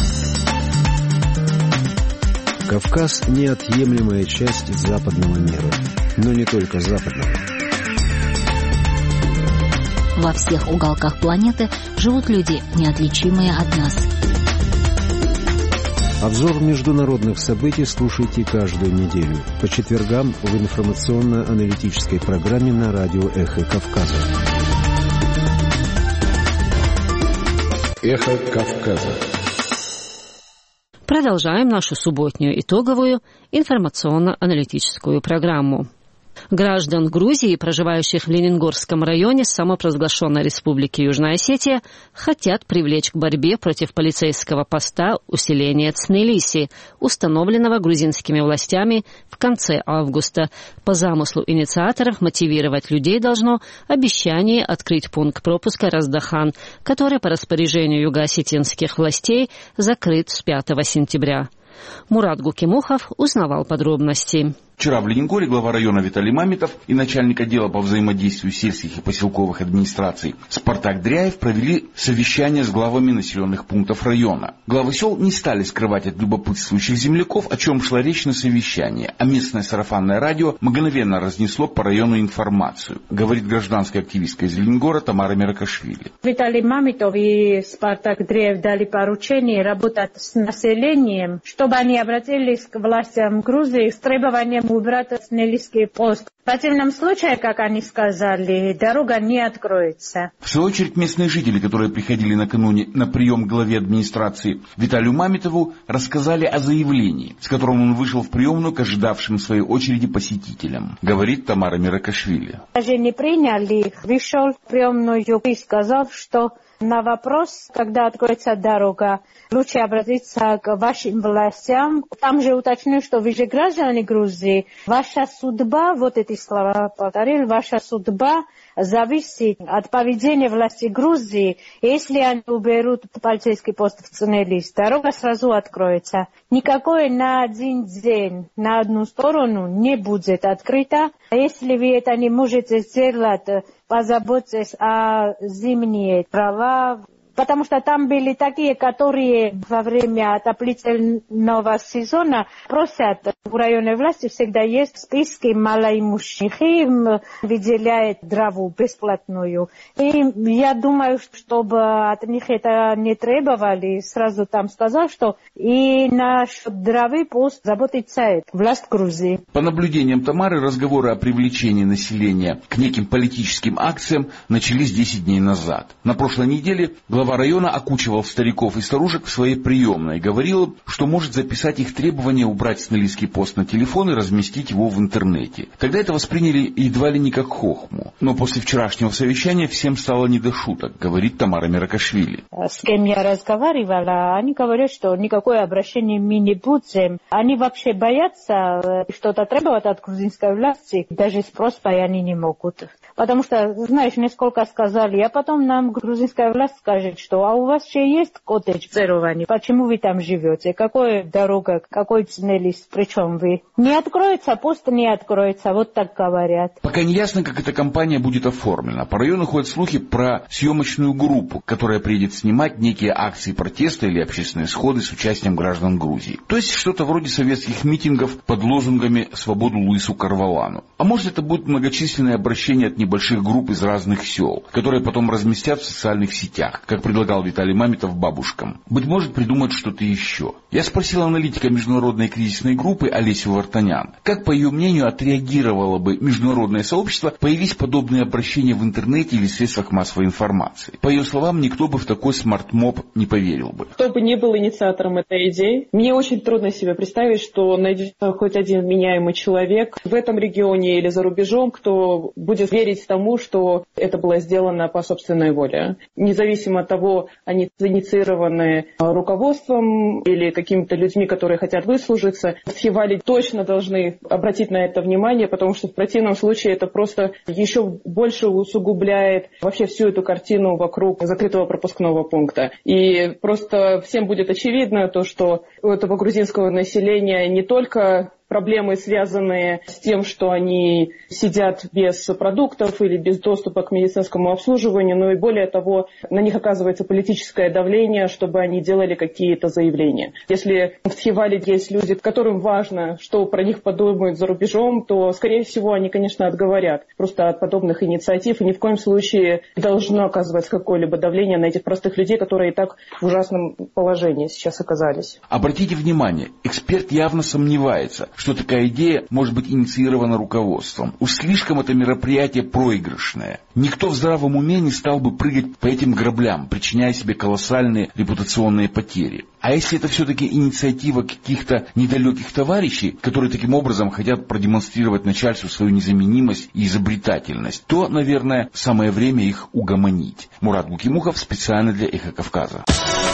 Кавказ – неотъемлемая часть западного мира, но не только западного. Во всех уголках планеты живут люди, неотличимые от нас. Обзор международных событий слушайте каждую неделю по четвергам в информационно-аналитической программе на радио «Эхо Кавказа». «Эхо Кавказа». Продолжаем нашу субботнюю итоговую информационно-аналитическую программу. Граждан Грузии, проживающих в Лениногорском районе самопровозглашенной Республики Южная Осетия, хотят привлечь к борьбе против полицейского поста усиления Цнелиси, установленного грузинскими властями в конце августа. По замыслу инициаторов мотивировать людей должно обещание открыть пункт пропуска Раздахан, который по распоряжению юго-осетинских властей закрыт с пятого сентября. Мурат Гукимухов узнавал подробности. Вчера в Лениногоре глава района Виталий Мамитов и начальник отдела по взаимодействию сельских и поселковых администраций Спартак Дряев провели совещание с главами населенных пунктов района. Главы сел не стали скрывать от любопытствующих земляков, о чем шла речь на совещании, а местное сарафанное радио мгновенно разнесло по району информацию, говорит гражданская активистка из Лениногора Тамара Меракашвили. Виталий Мамитов и Спартак Дряев дали поручение работать с населением, чтобы они обратились к властям Грузии с требованием убрать Цнелисский пост. В противном случае, как они сказали, дорога не откроется. В свою очередь, местные жители, которые приходили накануне на прием к главе администрации Виталию Мамитову, рассказали о заявлении, с которым он вышел в приемную к ожидавшим своей очереди посетителям, говорит Тамара Меракашвили. Даже не приняли их. Вышел в приемную и сказал, что на вопрос, когда откроется дорога, лучше обратиться к вашим властям. Там же уточню, что вы же граждане Грузии. Ваша судьба, вот эти слова повторил, ваша судьба зависит от поведения власти Грузии. Если они уберут полицейский пост в Цнелис, дорога сразу откроется. Никакой на один день, на одну сторону не будет открыта. Если вы это не можете сделать, позаботьтесь о зимние права Потому что там были такие, которые во время отоплительного сезона просят в районной власти, всегда есть списки малоимущих, и выделяет траву бесплатную. И я думаю, чтобы от них это не требовали, сразу там сказал, что и насчет травы пусть заботится власть Грузии. По наблюдениям Тамары, разговоры о привлечении населения к неким политическим акциям начались десять дней назад. На прошлой неделе глава района окучивал стариков и старушек в своей приемной и говорил, что может записать их требования убрать снелийский пост на телефон и разместить его в интернете. Тогда это восприняли едва ли не как хохму. Но после вчерашнего совещания всем стало не до шуток, говорит Тамара Меракашвили. С кем я разговаривала, они говорят, что никакое обращение мы не будем. Они вообще боятся что-то требовать от грузинской власти, даже с просьбой они не могут. Потому что, знаешь, несколько сказали, а потом нам грузинская власть скажет, что а у вас же есть коттедж в Цероване, почему вы там живете, какая дорога, какой снелист, причем вы? Не откроется, пост не откроется, вот так говорят. Пока не ясно, как эта кампания будет оформлена. По району ходят слухи про съемочную группу, которая приедет снимать некие акции протеста или общественные сходы с участием граждан Грузии. То есть что-то вроде советских митингов под лозунгами «Свободу Луису Карвалану». А может, это будут многочисленные обращения от небольших групп из разных сел, которые потом разместят в социальных сетях, как предлагал Виталий Мамитов бабушкам. Быть может, придумают что-то еще. Я спросил аналитика международной кризисной группы Олесю Вартанян, как, по ее мнению, отреагировало бы международное сообщество, появись подобные обращения в интернете или средствах массовой информации. По ее словам, никто бы в такой смарт-моб не поверил бы. Кто бы ни был инициатором этой идеи, мне очень трудно себе представить, что найдется хоть один вменяемый человек в этом регионе или за рубежом, кто будет верить тому, что это было сделано по собственной воле. Независимо от того, они инициированы руководством или какими-то людьми, которые хотят выслужиться, Тхивали точно должны обратить на это внимание, потому что в противном случае это просто еще больше усугубляет вообще всю эту картину вокруг закрытого пропускного пункта. И просто всем будет очевидно то, что у этого грузинского населения не только проблемы, связанные с тем, что они сидят без продуктов или без доступа к медицинскому обслуживанию, но и более того, на них оказывается политическое давление, чтобы они делали какие-то заявления. Если в Тхивали есть люди, которым важно, что про них подумают за рубежом, то, скорее всего, они, конечно, отговорят просто от подобных инициатив, и ни в коем случае должно оказываться какое-либо давление на этих простых людей, которые и так в ужасном положении сейчас оказались. Обратите внимание, эксперт явно сомневается, что такая идея может быть инициирована руководством. Уж слишком это мероприятие проигрышное. Никто в здравом уме не стал бы прыгать по этим граблям, причиняя себе колоссальные репутационные потери. А если это все-таки инициатива каких-то недалеких товарищей, которые таким образом хотят продемонстрировать начальству свою незаменимость и изобретательность, то, наверное, самое время их угомонить. Мурат Гукимухов специально для «Эхо Кавказа».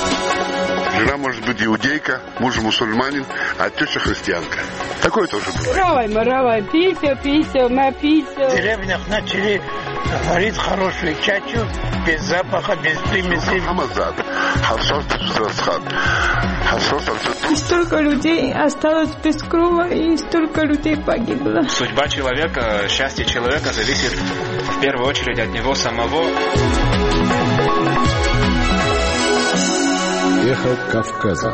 Жена может быть иудейка, муж мусульманин, а теща христианка. Такое тоже бывает. Равай, маравай, писю, писю, на писю. В деревнях начали варить хорошую чачу, без запаха, без примесей. И столько людей осталось без крова, и столько людей погибло. Судьба человека, счастье человека зависит в первую очередь от него самого. Эхо Кавказа.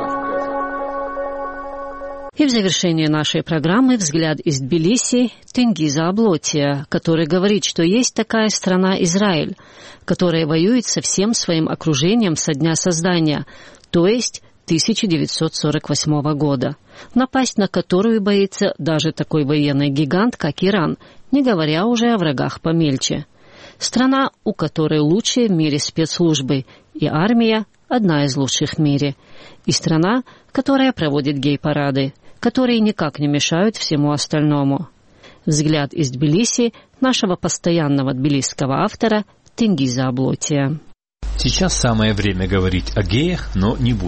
И в завершение нашей программы взгляд из Тбилиси Тенгиза Аблотия, который говорит, что есть такая страна Израиль, которая воюет со всем своим окружением со дня создания, то есть тысяча девятьсот сорок восьмого года, напасть на которую боится даже такой военный гигант, как Иран, не говоря уже о врагах помельче. Страна, у которой лучшие в мире спецслужбы, и армия одна из лучших в мире, и страна, которая проводит гей-парады, которые никак не мешают всему остальному. Взгляд из Тбилиси нашего постоянного тбилисского автора Тенгиза Аблотия. Сейчас самое время говорить о геях, но не буду.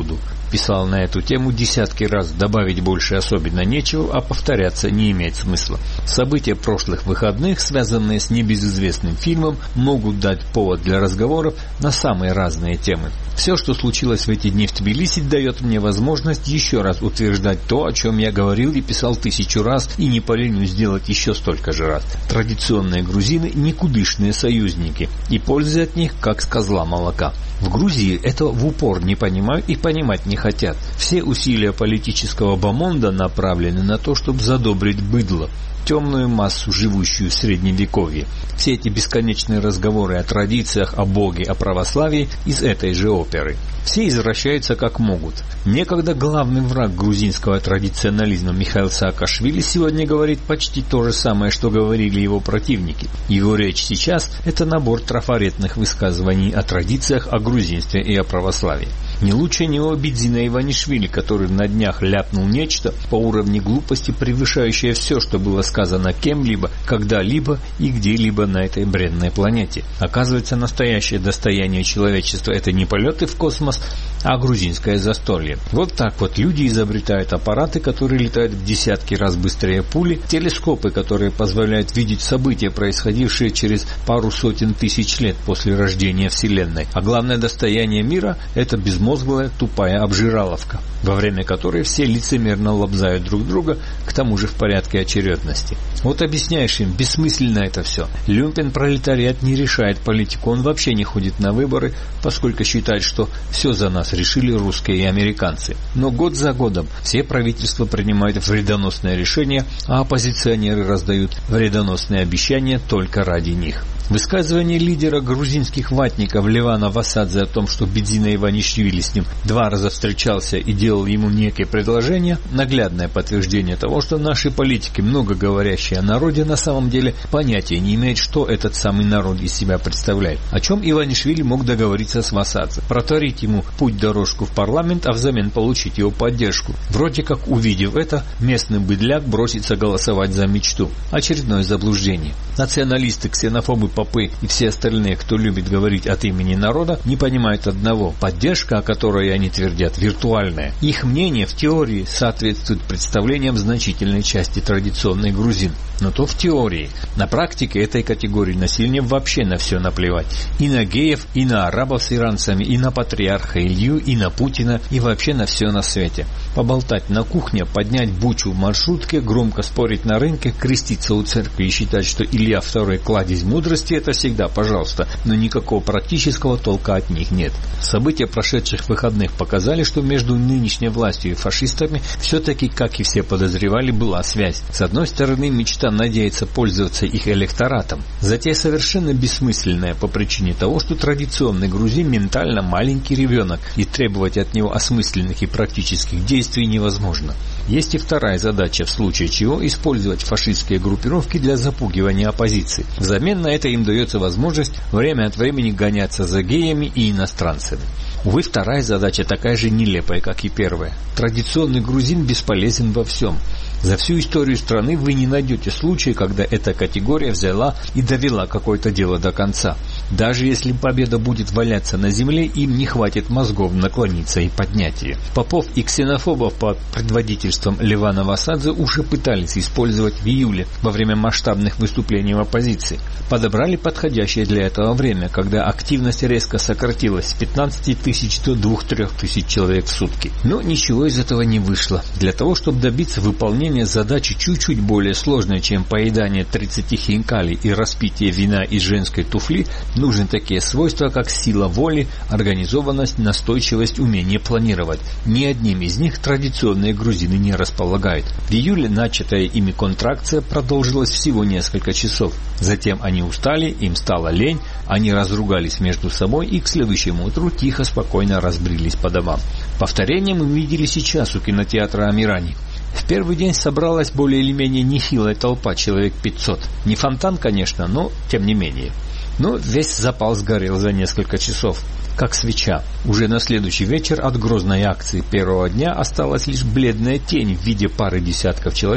Писал на эту тему десятки раз, добавить больше особенно нечего, а повторяться не имеет смысла. События прошлых выходных, связанные с небезызвестным фильмом, могут дать повод для разговоров на самые разные темы. Все, что случилось в эти дни в Тбилиси, дает мне возможность еще раз утверждать то, о чем я говорил и писал тысячу раз, и не поленюсь сделать еще столько же раз. Традиционные грузины – никудышные союзники, и пользы от них как с козла молока. В Грузии это в упор не понимают и понимать не хотят. Все усилия политического бомонда направлены на то, чтобы задобрить быдло, темную массу, живущую в Средневековье. Все эти бесконечные разговоры о традициях, о Боге, о православии из этой же оперы. Все извращаются как могут. Некогда главный враг грузинского традиционализма Михаил Саакашвили сегодня говорит почти то же самое, что говорили его противники. Его речь сейчас – это набор трафаретных высказываний о традициях, о грузинстве и о православии. Не лучше него Бидзина Иванишвили, который на днях ляпнул нечто по уровню глупости, превышающее все, что было сказано кем-либо, когда-либо и где-либо на этой бренной планете. Оказывается, настоящее достояние человечества – это не полеты в космос, а грузинское застолье. Вот так вот люди изобретают аппараты, которые летают в десятки раз быстрее пули, телескопы, которые позволяют видеть события, происходившие через пару сотен тысяч лет после рождения Вселенной. А главное достояние мира – это безмозглая тупая обжираловка, во время которой все лицемерно лобзают друг друга, к тому же в порядке очередности. Вот объясняешь им, бессмысленно это все. Люмпен-пролетариат не решает политику, он вообще не ходит на выборы, поскольку считает, что все за нас решили русские и американцы. Но год за годом все правительства принимают вредоносные решения, а оппозиционеры раздают вредоносные обещания только ради них. Высказывание лидера грузинских ватников Левана Васадзе о том, что Бидзина Иванишвили с ним два раза встречался и делал ему некие предложения, наглядное подтверждение того, что наши политики, много говорящие о народе, на самом деле понятия не имеют, что этот самый народ из себя представляет. О чем Иванишвили мог договориться с Васадзе? Проторить ему путь-дорожку в парламент, а взамен получить его поддержку. Вроде как, увидев это, местный быдляк бросится голосовать за мечту. Очередное заблуждение. Националисты, ксенофобы, попы и все остальные, кто любит говорить от имени народа, не понимают одного. Поддержка, о которой они твердят, виртуальная. Их мнение в теории соответствует представлениям значительной части традиционных грузин. Но то в теории. На практике этой категории населения вообще на все наплевать. И на геев, и на арабов с иранцами, и на патриарха Илью, и на Путина, и вообще на все на свете. Поболтать на кухне, поднять бучу в маршрутке, громко спорить на рынке, креститься у церкви и считать, что Илья второй кладезь мудрости, это всегда пожалуйста, но никакого практического толка от них нет. События прошедших выходных показали, что между нынешней властью и фашистами все-таки, как и все подозревали, была связь. С одной стороны, мечта надеется пользоваться их электоратом. Затея совершенно бессмысленная по причине того, что традиционный грузин ментально маленький ребенок, и требовать от него осмысленных и практических действий невозможно. Есть и вторая задача, в случае чего использовать фашистские группировки для запугивания оппозиции. Взамен на это им дается возможность время от времени гоняться за геями и иностранцами. Увы, вторая задача такая же нелепая, как и первая. Традиционный грузин бесполезен во всем. За всю историю страны вы не найдете случая, когда эта категория взяла и довела какое-то дело до конца. Даже если победа будет валяться на земле, им не хватит мозгов наклониться и поднять ее. Попов и ксенофобов под предводительством Левана Васадзе уже пытались использовать в июле во время масштабных выступлений в оппозиции. Подобрали подходящее для этого время, когда активность резко сократилась с пятнадцати тысяч до двух-трёх тысяч человек в сутки. Но ничего из этого не вышло. Для того, чтобы добиться выполнения задачи чуть-чуть более сложной, чем поедание тридцати хинкали и распитие вина из женской туфли, нужны такие свойства, как сила воли, организованность, настойчивость, умение планировать. Ни одним из них традиционные грузины не располагают. В июле начатая ими контракция продолжилась всего несколько часов. Затем они устали, им стало лень, они разругались между собой и к следующему утру тихо, спокойно разбрелись по домам. Повторение мы видели сейчас у кинотеатра «Амирани». В первый день собралась более или менее нехилая толпа, человек пятьсот. Не фонтан, конечно, но тем не менее. Но весь запал сгорел за несколько часов, как свеча. Уже на следующий вечер от грозной акции первого дня осталась лишь бледная тень в виде пары десятков человек,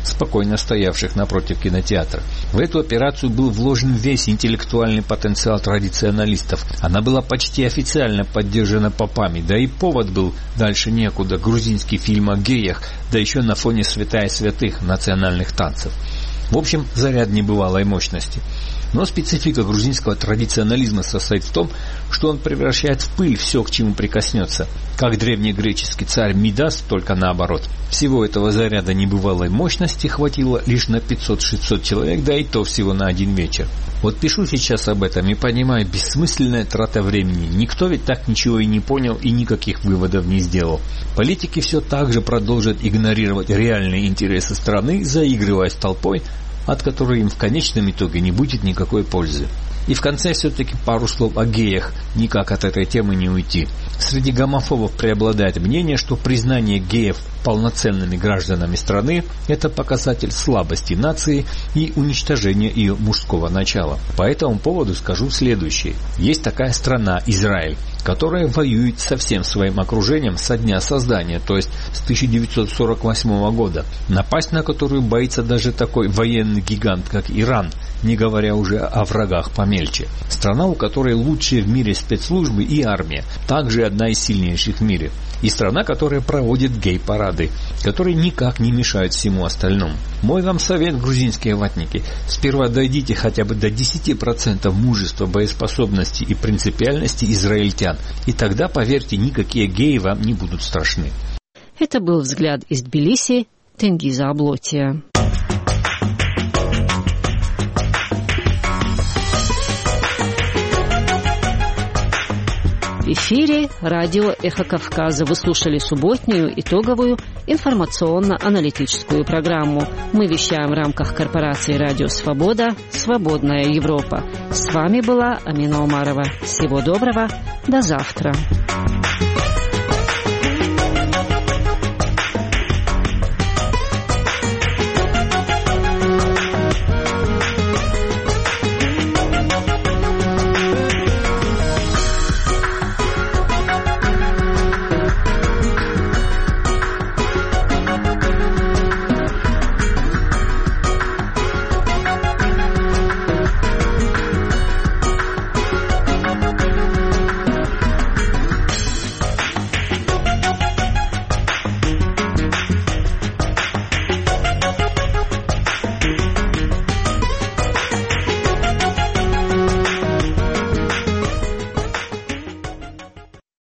спокойно стоявших напротив кинотеатра. В эту операцию был вложен весь интеллектуальный потенциал традиционалистов. Она была почти официально поддержана попами, да и повод был дальше некуда. Грузинский фильм о геях, да еще на фоне святая святых национальных танцев. В общем, заряд небывалой мощности. Но специфика грузинского традиционализма состоит в том, что он превращает в пыль все, к чему прикоснется. Как древнегреческий царь Мидас, только наоборот. Всего этого заряда небывалой мощности хватило лишь на пятьсот-шестьсот человек, да и то всего на один вечер. Вот пишу сейчас об этом и понимаю, бессмысленная трата времени. Никто ведь так ничего и не понял и никаких выводов не сделал. Политики все так же продолжат игнорировать реальные интересы страны, заигрываясь толпой, от которой им в конечном итоге не будет никакой пользы. И в конце все-таки пару слов о геях, никак от этой темы не уйти. Среди гомофобов преобладает мнение, что признание геев полноценными гражданами страны – это показатель слабости нации и уничтожения ее мужского начала. По этому поводу скажу следующее. Есть такая страна Израиль, которая воюет со всем своим окружением со дня создания, то есть с тысяча девятьсот сорок восьмого года, напасть на которую боится даже такой военный гигант, как Иран, не говоря уже о врагах помельче. Страна, у которой лучшие в мире спецслужбы и армия, также одна из сильнейших в мире. И страна, которая проводит гей-парады, которые никак не мешают всему остальному. Мой вам совет, грузинские ватники, сперва дойдите хотя бы до десяти процентов мужества, боеспособности и принципиальности израильтян, и тогда, поверьте, никакие геи вам не будут страшны. Это был взгляд из Тбилиси Тенгиза Аблотия. В эфире радио «Эхо Кавказа». Вы слушали субботнюю итоговую информационно-аналитическую программу. Мы вещаем в рамках корпорации «Радио Свобода. Свободная Европа». С вами была Амина Умарова. Всего доброго. До завтра.